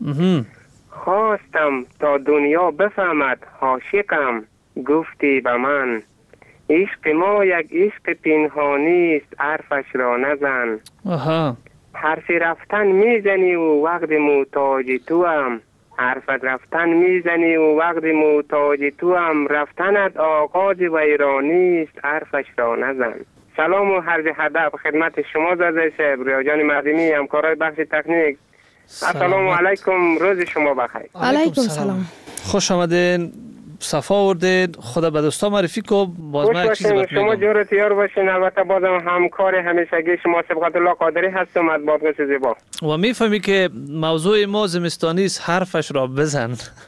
خواستم تا دنیا بفهمد عاشقم، گفتی به من عشق ما یک عشق پنهانی است حرفش را نزن. آها. حرف رفتن میزنی و وقت محتاج تو هم، حرفت رفتن میزنی و وقت محتاج تو هم، رفتنت آغاز ویرانی است حرفش را نزن. سلام و عرض ادب خدمت شما زاده شب ریاجان مردمی، همکارای بخش تکنیک. السلام علیکم، روز شما بخیر. علیکم سلام. خوش آمدین، صفا آوردید. خدا به دوستا معرفی کو. باز من یک چیزی بهت میگم. شما جور تیار باشین. البته بازم همکار همیشگی شما سبقت الله قادری هستم از بادغیس زیبا. و میفهمی که موضوع ما زمستانی است، حرفش را بزن.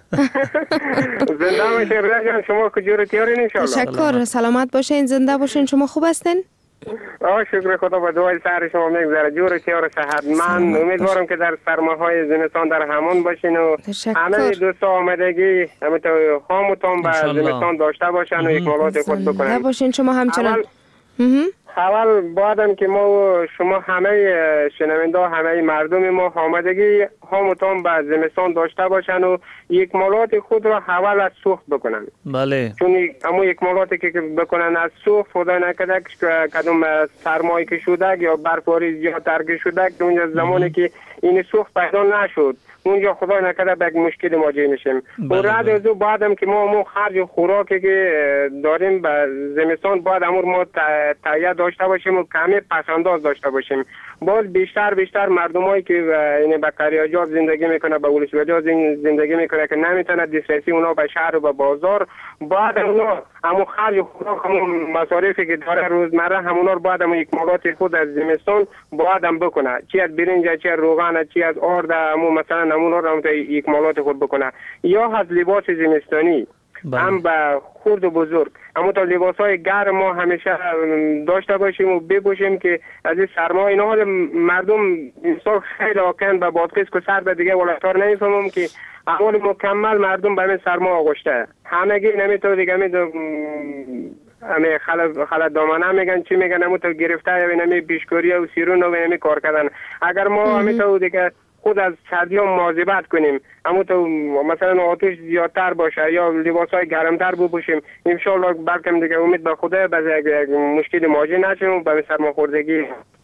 زنده باشین ریاجان، شما که جور تیارین ان شاء الله. تشکر، سلامت باشین، زنده باشین. شما خوب هستین؟ آه شکر خدا، با دعای سر شما میگذره. جور تیار صحت. من امیدوارم که در سرماهای زمستان در همون باشین و همه دوستا آمدگی همینطور خامتون به زمستان داشته باشن و یک مولات خود بکنن. باشین شما همچنان. اول بعدم که ما و شما همه شنونده همه مردم ما آمدگی همتون به زمستان داشته باشن و یک مولات خود را حول از سوخت بکنن. بله. چون اما یک مولات که بکنن از سوخت، خدا نکرده که کدوم سرمایی که شده یا برفباری زیادتر که شده که اونجا زمانی که این سوخت پیدا نشد اونجا خدا نکرده به مشکل مواجه میشیم. و بعد از اون بعدم که ما مو خرج خوراکی که داریم به زمستان باید امور ما تهیه داشته باشیم و کمی پسنداز داشته باشیم. باز بیشتر بیشتر مردمایی که یعنی به قریاجات زندگی میکنه، به ولسواجات زندگی میکنه که نمیتونه دسترسی اونا به شهر و به بازار، بعد اونا همون خرج خوراک، همون مصارفی که داره روزمره، همونا رو باید همون اکمالات خود از زمستان باید هم بکنه، چی از برنج، چی از روغن، چی از آرد، همون مثلا همونا رو هم اکمالات خود بکنه. یا از لباس زمستانی هم به خرد و بزرگ، اما تا لباس های گرم ما همیشه داشته باشیم و بپوشیم که از این سرما. اینا حال مردم انسان خیلی آکن به بادقیس که سرد دیگه ولاتار نمیفهمم که احوال مکمل مردم به این سرما آغشته همگی نمیتونه دیگه میدونم همه خلط خلط دامنه میگن چی میگن، همون تو گرفته یا نمی بیشکوری و سیرون و نمی کار کردن. اگر ما همین تو دیگه خود از سردی هم مواظبت کنیم، اما تو مثلا آتش زیادتر باشه یا لباسای گرمتر بپوشیم، ان شاء الله بلکه دیگه امید به خدا باز یک مشکل مواجه نشیم و به سرماخوردگی.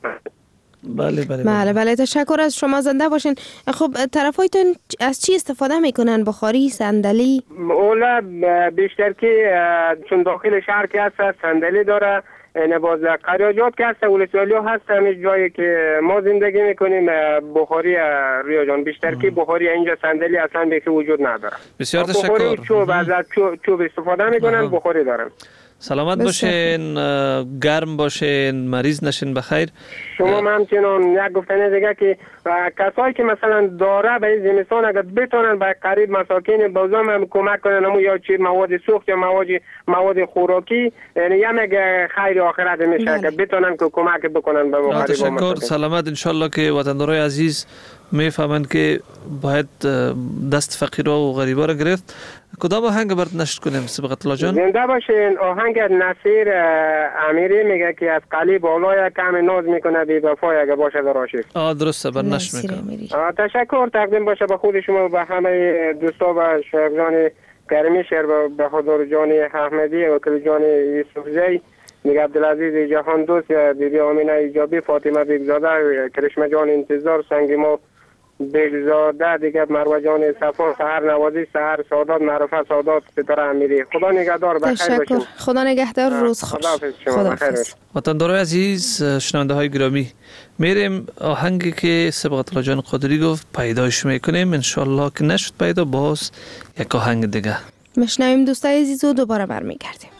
بله بله بله بله تشکر از شما، زنده باشین. خب طرفایتون از چی استفاده میکنن؟ بخاری، صندلی؟ اولا بیشتر که چون داخل شهر که هست صندلی داره، یعنی باز قریاجات که هست، ولسوالی ها هست، همین جایی که ما زندگی میکنیم بخاری ریا جان بیشتر که بخاری اینجا صندلی اصلا به که وجود نداره. بسیار تشکر. بخاری چوب از چوب استفاده میکنن، بخاری دارن. سلامت باشین، گرم باشین، مریض نشین، بخیر. شما من همچنان یک گفتنه دیگه که کسایی که مثلا داره به این زمستان اگر بتونن به قریب مساکین بازم هم کمک کنن، همون یا چی مواد سوخت یا مواد مواد خوراکی، یعنی یک خیر آخرت میشه که بتونن که کمک بکنن به مردم. تشکر، سلامت. انشالله که وطندارای عزیز میفهمند که باید دست فقیرها و غریبا را گرفت. کدام آهنگ برات نشر کنیم سبقت الله جان؟ زنده باشین. آهنگ نصیر امیری میگه که از قلی بالای کم ناز میکنه بی وفای اگه باشه در عاشق. آه درسته، بر نشر میکنم. تشکر تقدیم باشه به خود شما و به همه دوستا و شهرجان کرمی شهر و به حضور جان احمدی و کل جان یوسفزی، میگه عبدالعزیز جهان دوست، بیبی آمینه ایجابی، فاطمه بیگزاده، کرشمه جان انتظار، سنگی ما بیگزاده، دیگه مروه جان صفا، سهر نوازی، سهر سادات، معرفه سادات، ستاره امیری. خدا نگهدار، بخیر باشین. تشکر، خدا نگهدار، روز خوش. خدا حافظ. وطندارای عزیز، شنونده های گرامی، میریم آهنگی که سبقت الله جان قادری گفت پیدایش میکنیم، انشالله که نشد پیدا باز یک آهنگ دیگه میشنویم. دوستای عزیز و دوباره برمیگردیم.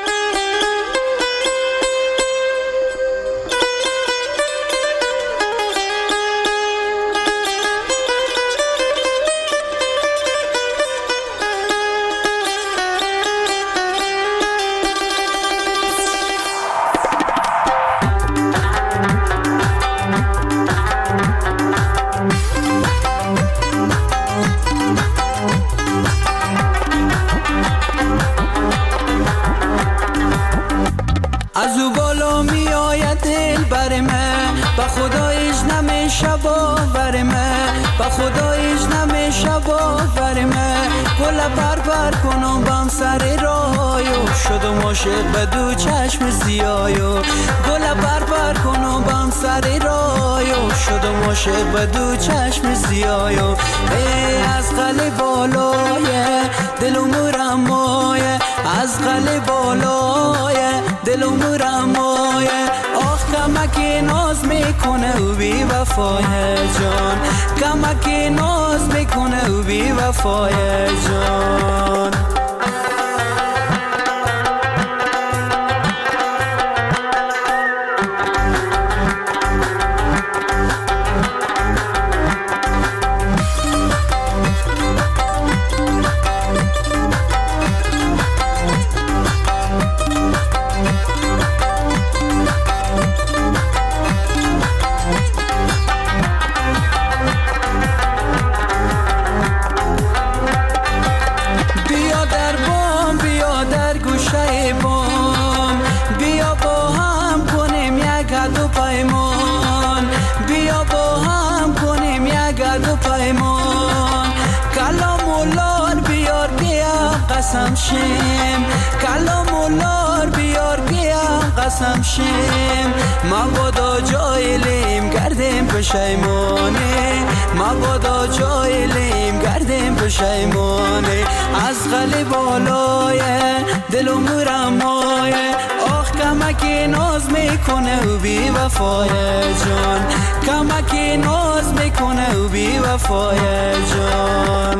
عاشق به دو چشم زیایو گل بر بر کنم بام سر رایو شدم عاشق به دو چشم زیایو ای از قل بالای دلم رمای از قل بالای دلم رمای آخ کمک ناز میکنه و بی وفای جان کمک ناز میکنه و بی وفای جان قسم شیم کلام لار بیار گیم قسم شیم مبادا جایلیم گردیم پشیمانی مبادا جایلیم گردیم پشیمانی از قلی بالای دلم رمای آخ کم کمک ناز میکنه و بی وفای جان کمک ناز میکنه و بی وفای جان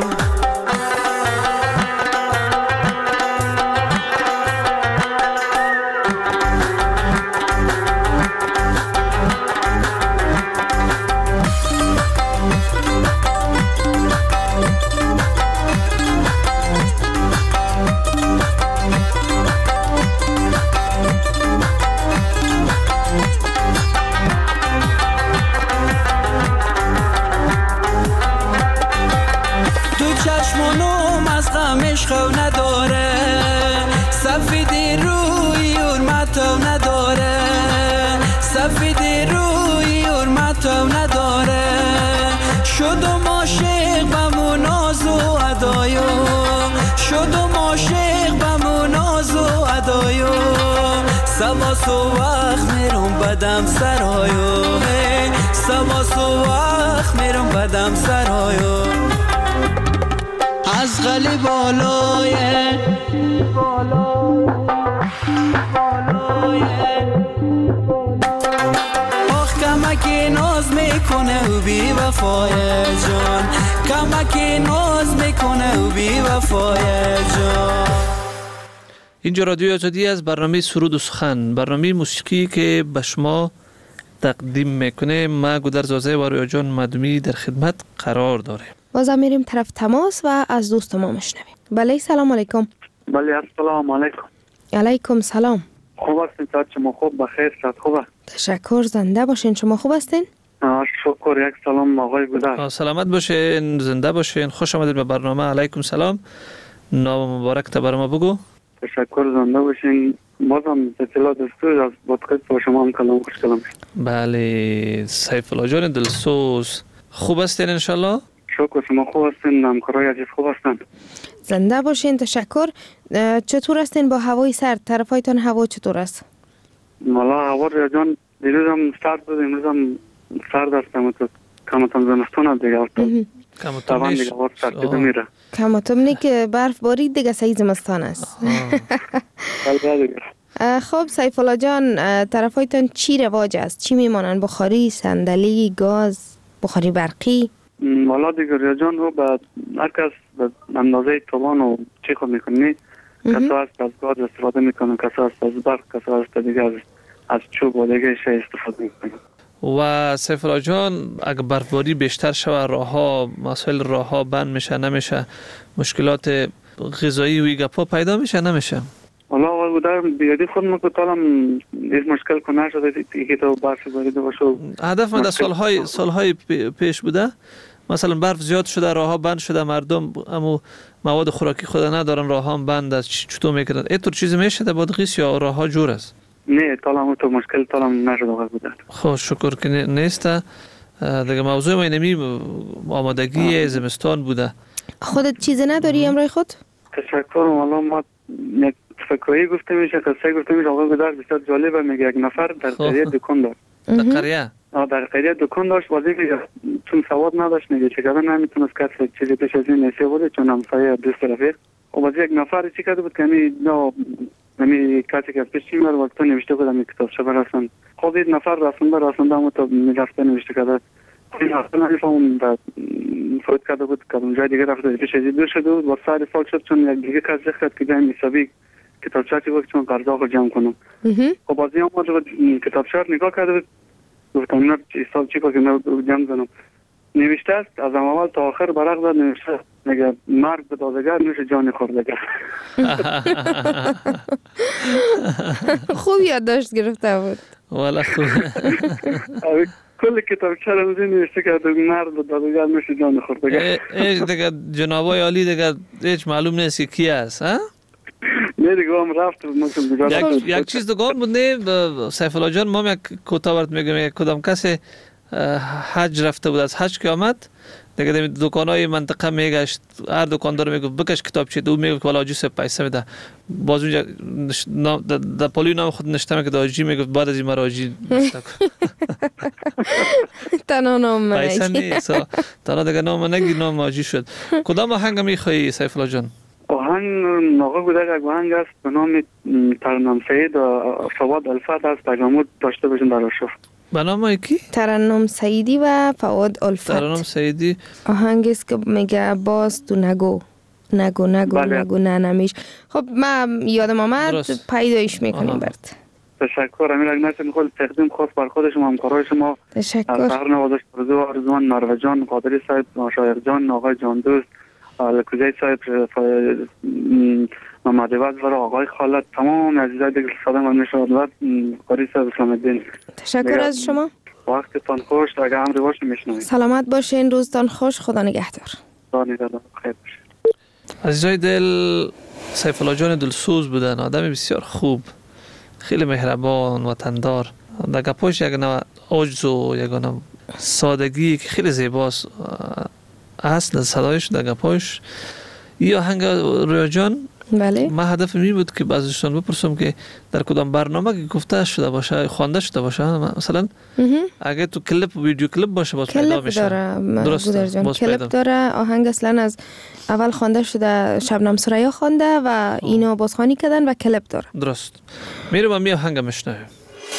عشق نداره سفید روی حرمت نداره سفید روی حرمت نداره شدم عاشق بمون ناز و ادایو شدم عاشق بمون ناز و ادایو سواس و وقت میرم بدم سرایو سواس و وقت میرم بدم سرایو از غلی بالای آخ کمک ناز میکنه و بی وفای جان کمک ناز میکنه و بی وفای جان. اینجا رادیو آزادی از برنامه سرود و سخن، برنامه موسیقی که به شما تقدیم میکنه. ما گودرزازه و رویا جان مدومی در خدمت قرار داره. بازم میریم طرف تماس و از دوست ما میشنویم. بله سلام علیکم. بله السلام علیکم. علیکم سلام. خوب هستین؟ صحت شما خوب؟ بخیر؟ صحت خوبه؟ تشکر. زنده باشین. شما خوب هستین؟ شکر. یک سلام آقای گودر. سلامت باشین، زنده باشین، خوش آمدید به برنامه. علیکم سلام. نام مبارک تا بر ما بگو. تشکر، زنده باشین. بازم اطلاع دستور از پادکست با شما هم کلام خوش کلام. بله سیف الله جان دلسوز، خوب هستین ان شاء الله؟ شکر. شما خوب هستین؟ همکارای عزیز خوب هستن؟ زنده باشین. تشکر. چطور هستین با هوای سرد؟ طرفایتان هوا چطور است؟ والا هوا ریا جان دیروز هم سرد بود، امروز هم سرد است. تو کماتم زمستون هم دیگه افتاد. کماتم نیست؟ دیگه سرد شده میره. کماتم نی که برف بارید دیگه سعی زمستان است. خب سیف الله جان، طرفایتان چی رواج است؟ چی میمانن؟ بخاری، صندلی، گاز، بخاری برقی؟ والا دیگه ریا جان رو به هر کس به اندازه توان و چی خود میکنی. کسا هست از گاز استفاده میکنن، کسا هست از برق، کسا هست دیگه از, از چوب و دیگه شای استفاده میکنن. و سیف الله جان اگه برفباری بیشتر شود، راه ها مسائل راه ها بند میشه نمیشه، مشکلات غذایی و گپا پیدا میشه نمیشه؟ والا آقا گودر بیادی خود مکو تالم این مشکل که نشده که تو برف باریده باشه. هدف من در سالهای سالهای پیش بوده، مثلا برف زیاد شده، راه ها بند شده، مردم امو مواد خوراکی خود ندارن، راه ها بند است، چطور میکنن؟ اینطور چیزی میشه در بادغیس یا راه ها جور است؟ نه تالم تو مشکل تالم نشده آقا گودر. خب شکر که نیست. دیگه موضوع ما اینمی آمادگی زمستان بوده. خودت چیزی نداری امرای خود؟ تشکر. والا ما یک فکری گفته میشه، قصه گفته میشه آقا گودر بسیار جالبه. میگه یک نفر در قریه دکان داشت. در قریه؟ آه در قریه دکان داشت، ولی چون سواد نداشت میگه چیکار نمیتونست کسی چیزی پیش از این نشه بوده، چون همسایه دوست رفیق. و بعد یک نفر چی کرده بود که می نو نمی کسی که پیش میاد وقتا نوشته بود می کتابچه برسن. خب یک نفر رسونده رسونده اما تو میرفته نوشته کرده. این اصلا نمیفهمم بعد فوت کرده بود که اونجا دیگه رفته پیش از دور شده بود و سال فال شد، چون یک دیگه کسی کرد که جای حسابی کتابچه چی بود چون قرضا خود جمع کنم. خب بازی هم بود کتابچه نگاه کرده بود، گفتم نه چی سال چی که من جمع کنم. نوشته است از اول تا آخر برق داد، نوشته میگه مرگ به دادگر نوش جان خوردگر. خوب یادداشت گرفته بود. والا خوب. کل کتابچه رو نوشته که مرگ به دادگر نوش جان خوردگر. ایش دیگه جنابای عالی دیگه هیچ معلوم نیست که کی است ها؟ نه دیگه هم رفت یک یک چیز دیگه بود. نه سیف الله جان، ما یک کوتاه برات میگم. یک کدام کسی حج رفته بود، از حج که آمد دیگه در دکانای منطقه میگشت، هر دکاندار میگفت بکش کتابچه، دو میگفت والا حاجی سه پیسه میده. باز اونجا در پالی نام خود نشته میگه حاجی، میگفت بعد از این مرا حاجی نشته کن. تنها نام پیسه نیست، تنها دیگه نام نگی نام حاجی شد. کدام آهنگ میخوایی سیف الله جان؟ آهنگ آهنگ ناقه گودک یک آهنگ است به نام ترنم سعید و فواد الفت است تجامد داشته باشین در آشوف. به نام کی؟ ترنم سعیدی و فواد الفت. ترنم سعیدی آهنگی است که میگه باز تو نگو نگو نگو بله. نگو نه نمیش. خب من یادم آمد پیدایش میکنیم برد. تشکر. امیر اگنشن خود تقدیم خاص بر خود شما همکارای شما. تشکر. فخر نوازش پرزو آرزوان نروژ جان قادری صاحب شایق جان آقای جان دوست الکوزی صاحب محمد عوض و آقای خالد تمام عزیزای دیگر سلام و نشاد و قاری صاحب اسلام الدین. تشکر از شما. وقتتان خوش. اگر امر باشه میشنوید. سلامت باشین. روزتان خوش. خدا نگهدار. خدا نگهدار. خیر باشید. عزیزای دل، سیف الله جان دلسوز بودن، آدم بسیار خوب، خیلی مهربان و وطندار. در گپاش یک نوع عجز و یک نوع سادگی که خیلی زیباست. اصل صدایش در گپاش. یا آهنگ رویا جان، بله. من هدف می بود که بعضیشون بپرسم که در کدام برنامه که گفته شده باشه، خوانده شده باشه، مثلا اگه تو کلیپ ویدیو کلیپ باشه باز پیدا میشه. داره درسته. جان. کلیپ داره. آهنگ اصلا از اول خوانده شده، شبنم سریا خوانده و اینا بازخوانی کردن و کلیپ داره. درست. میرم و می آهنگ میشنویم.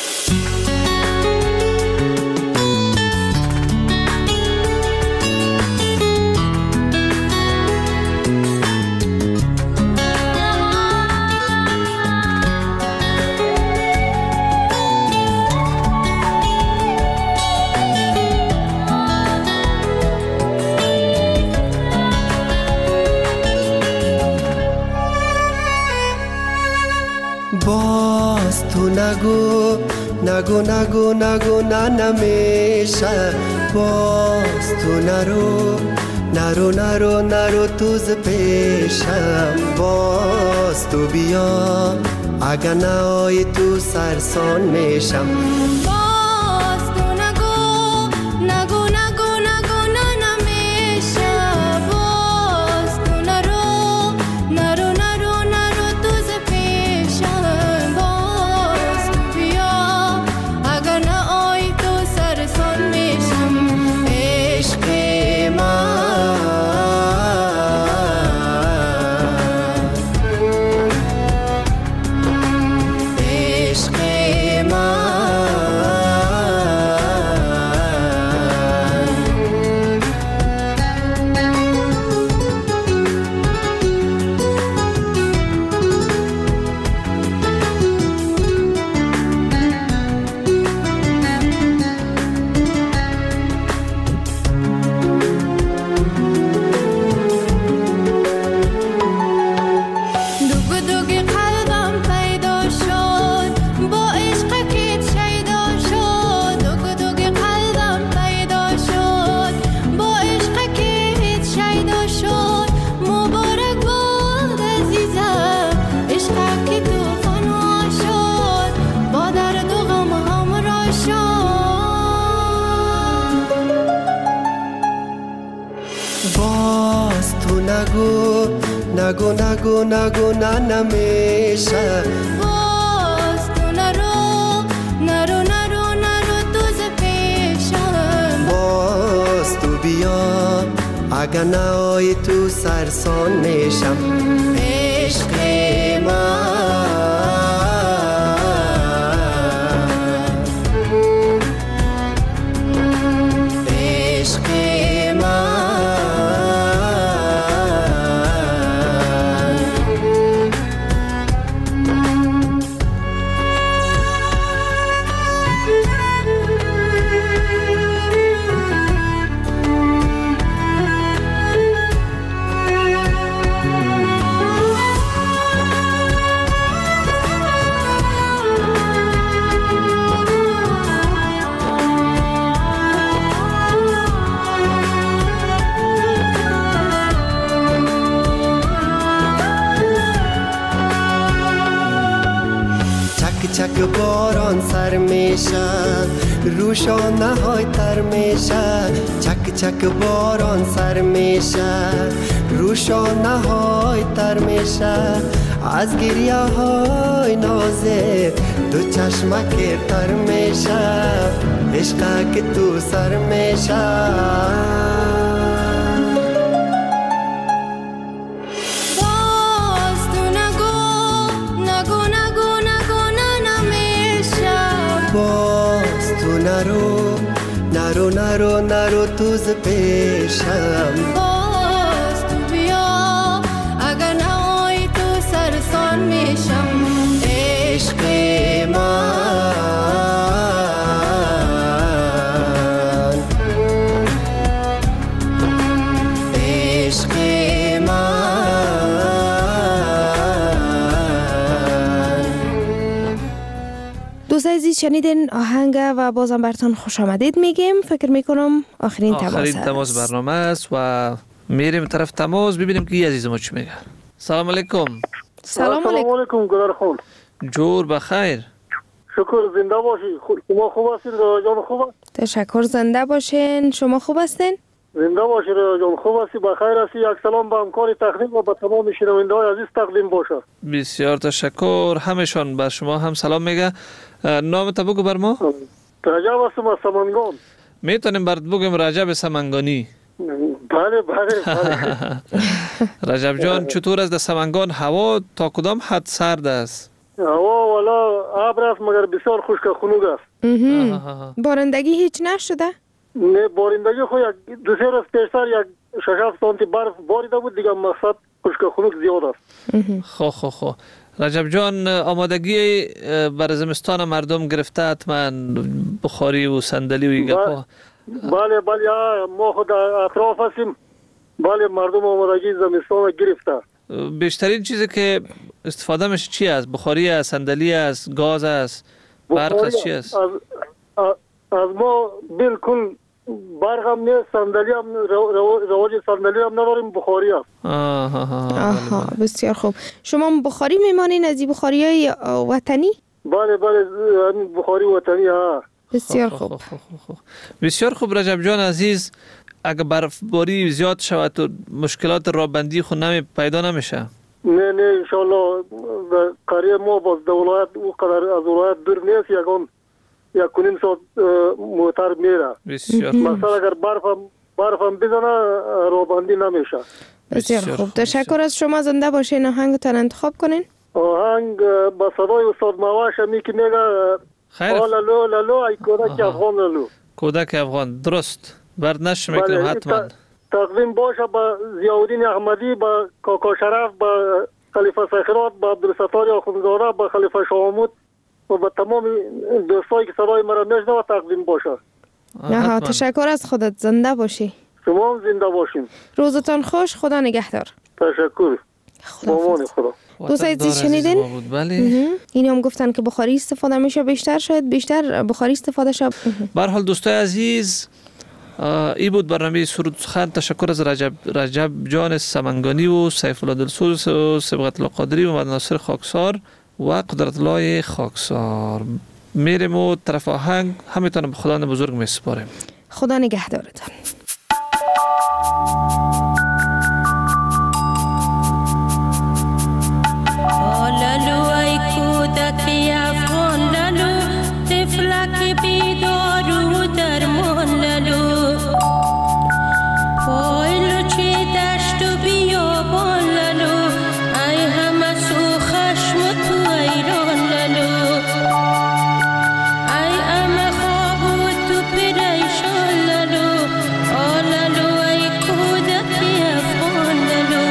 باز تو نگو نگو نگو نگو نه نمیشه، باز تو نرو نرو نرو نرو توز پیشم، باز تو بیا اگه نهایی تو سرسان میشم. نگو نگو نگو نه نمیشه، باز تو نرو نرو نرو نرو توز پیشم، باز تو بیا اگه نهایی تو سرسان میشم. عشق من چک باران سر میشه، روشانه های تر میشه، چک چک باران سر میشه، روشانه های تر میشه، از گریه های نازه دو چشمک تر میشه، عشقه که تو سر میشه. باز نرو نرو نرو تو ز پیشم باز تو بیا اگر نهایی تو سرسان میشم عشق من عشق دوست عزیز شنیدین آهنگ و بازم براتون خوش آمدید میگیم. فکر میکنم آخرین تماس آخرین تماس برنامه است و میریم طرف تماس ببینیم که یه عزیز ما چی میگه. سلام علیکم. سلام علیکم گلار خون. جور بخیر. شکر زنده باشی. شما خوب هستید جان خوب؟ تشکر زنده باشین. شما خوب هستین؟ زنده باشی جان خوب هستی بخیر هستی. یک سلام به همکار تقدیم و به تمام شنونده‌های عزیز تقدیم باشه. بسیار تشکر. همشون به شما هم سلام میگه. نامت بگو بر ما. رجب هستم از سمنگان. میتونیم برات بگیم رجب سمنگانی. بله بله بله. رجب جان چطور است در سمنگان؟ هوا تا کدام حد سرد است؟ هوا والا ابر است مگر بسیار خشک خنک است. بارندگی هیچ نشده؟ نه بارندگی خو یک دو سه روز پیشتر یک شش هفت سانتی برف باریده بود دیگه مقصد خشک خنک زیاد است. خو خو خو رجب جان آمادگی بر زمستان مردم گرفته حتما بخاری و صندلی و این گپا. بله بله ما خود اطراف هستیم. بله مردم آمادگی زمستان گرفته. بیشترین چیزی که استفاده میشه چی است؟ بخاری است، صندلی است، گاز است، برق است، چی است؟ از, از ما بالکل برق هم نیست، صندلی هم رواج صندلی هم نداریم، بخاری است. آها آها بسیار خوب. شما بخاری میمانین از این بخاری های وطنی؟ بله بله بخاری وطنی ها. بسیار خوب. خوب, خوب, خوب, خوب. بسیار خوب رجب جان عزیز. اگه برفباری زیاد شود تو مشکلات رابندی خود نمی پیدا نمیشه؟ نه نه انشالله قریه ما باز دولت او قدر از ولایت دور نیست یکان یک کنیم ساعت موتر میره. بسیار مثلا اگر برف هم برف هم بزنه رابندی نمیشه. بسیار خوب. تشکر از شما. زنده باشین. آهنگتان انتخاب کنین. آهنگ با صدای استاد مواش می که میگه خیر. لالو لالو ای کودک افغان لالو. کودک افغان درست. بردنش میکنیم حتما. تقدیم باشه با ضیاءالدین احمدی، با کاکا شرف، با خلیفه سخرات، با عبدالستار آخوندزاده، با خلیفه شاهمود و با تمام دوستایی که صدای مرا میشنوه تقدیم باشه. نه تشکر از خودت. زنده باشی. شما هم زنده باشین. روزتان خوش. خدا نگهدار. تشکر. خدا خدا. دوست عزیز شنیدین؟ این هم گفتن که بخاری استفاده میشه بیشتر، شاید بیشتر بخاری استفاده شه. به هر حال دوستای عزیز ای بود برنامه سرود سخن. تشکر از رجب رجب جان سمنگانی و سیف الله دلسوز و صبغت الله قادری و ناصر خاکسار و قدرت الله خاکسار. میریم و طرف آهنگ همتون به خدا بزرگ میسپاریم. خدا نگهدارتان. لالو ای کودکی افغان لالو طفلک بیدار و درمان لالو پایلو چه دشت و بیابان لالو ای همه سو خشم و تو ایران لالو ای همه خواب و تو پریشان لالو آ لالو ای کودکی افغان لالو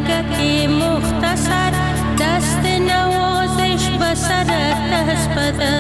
مختصر دست نوازش بسرت دست بدن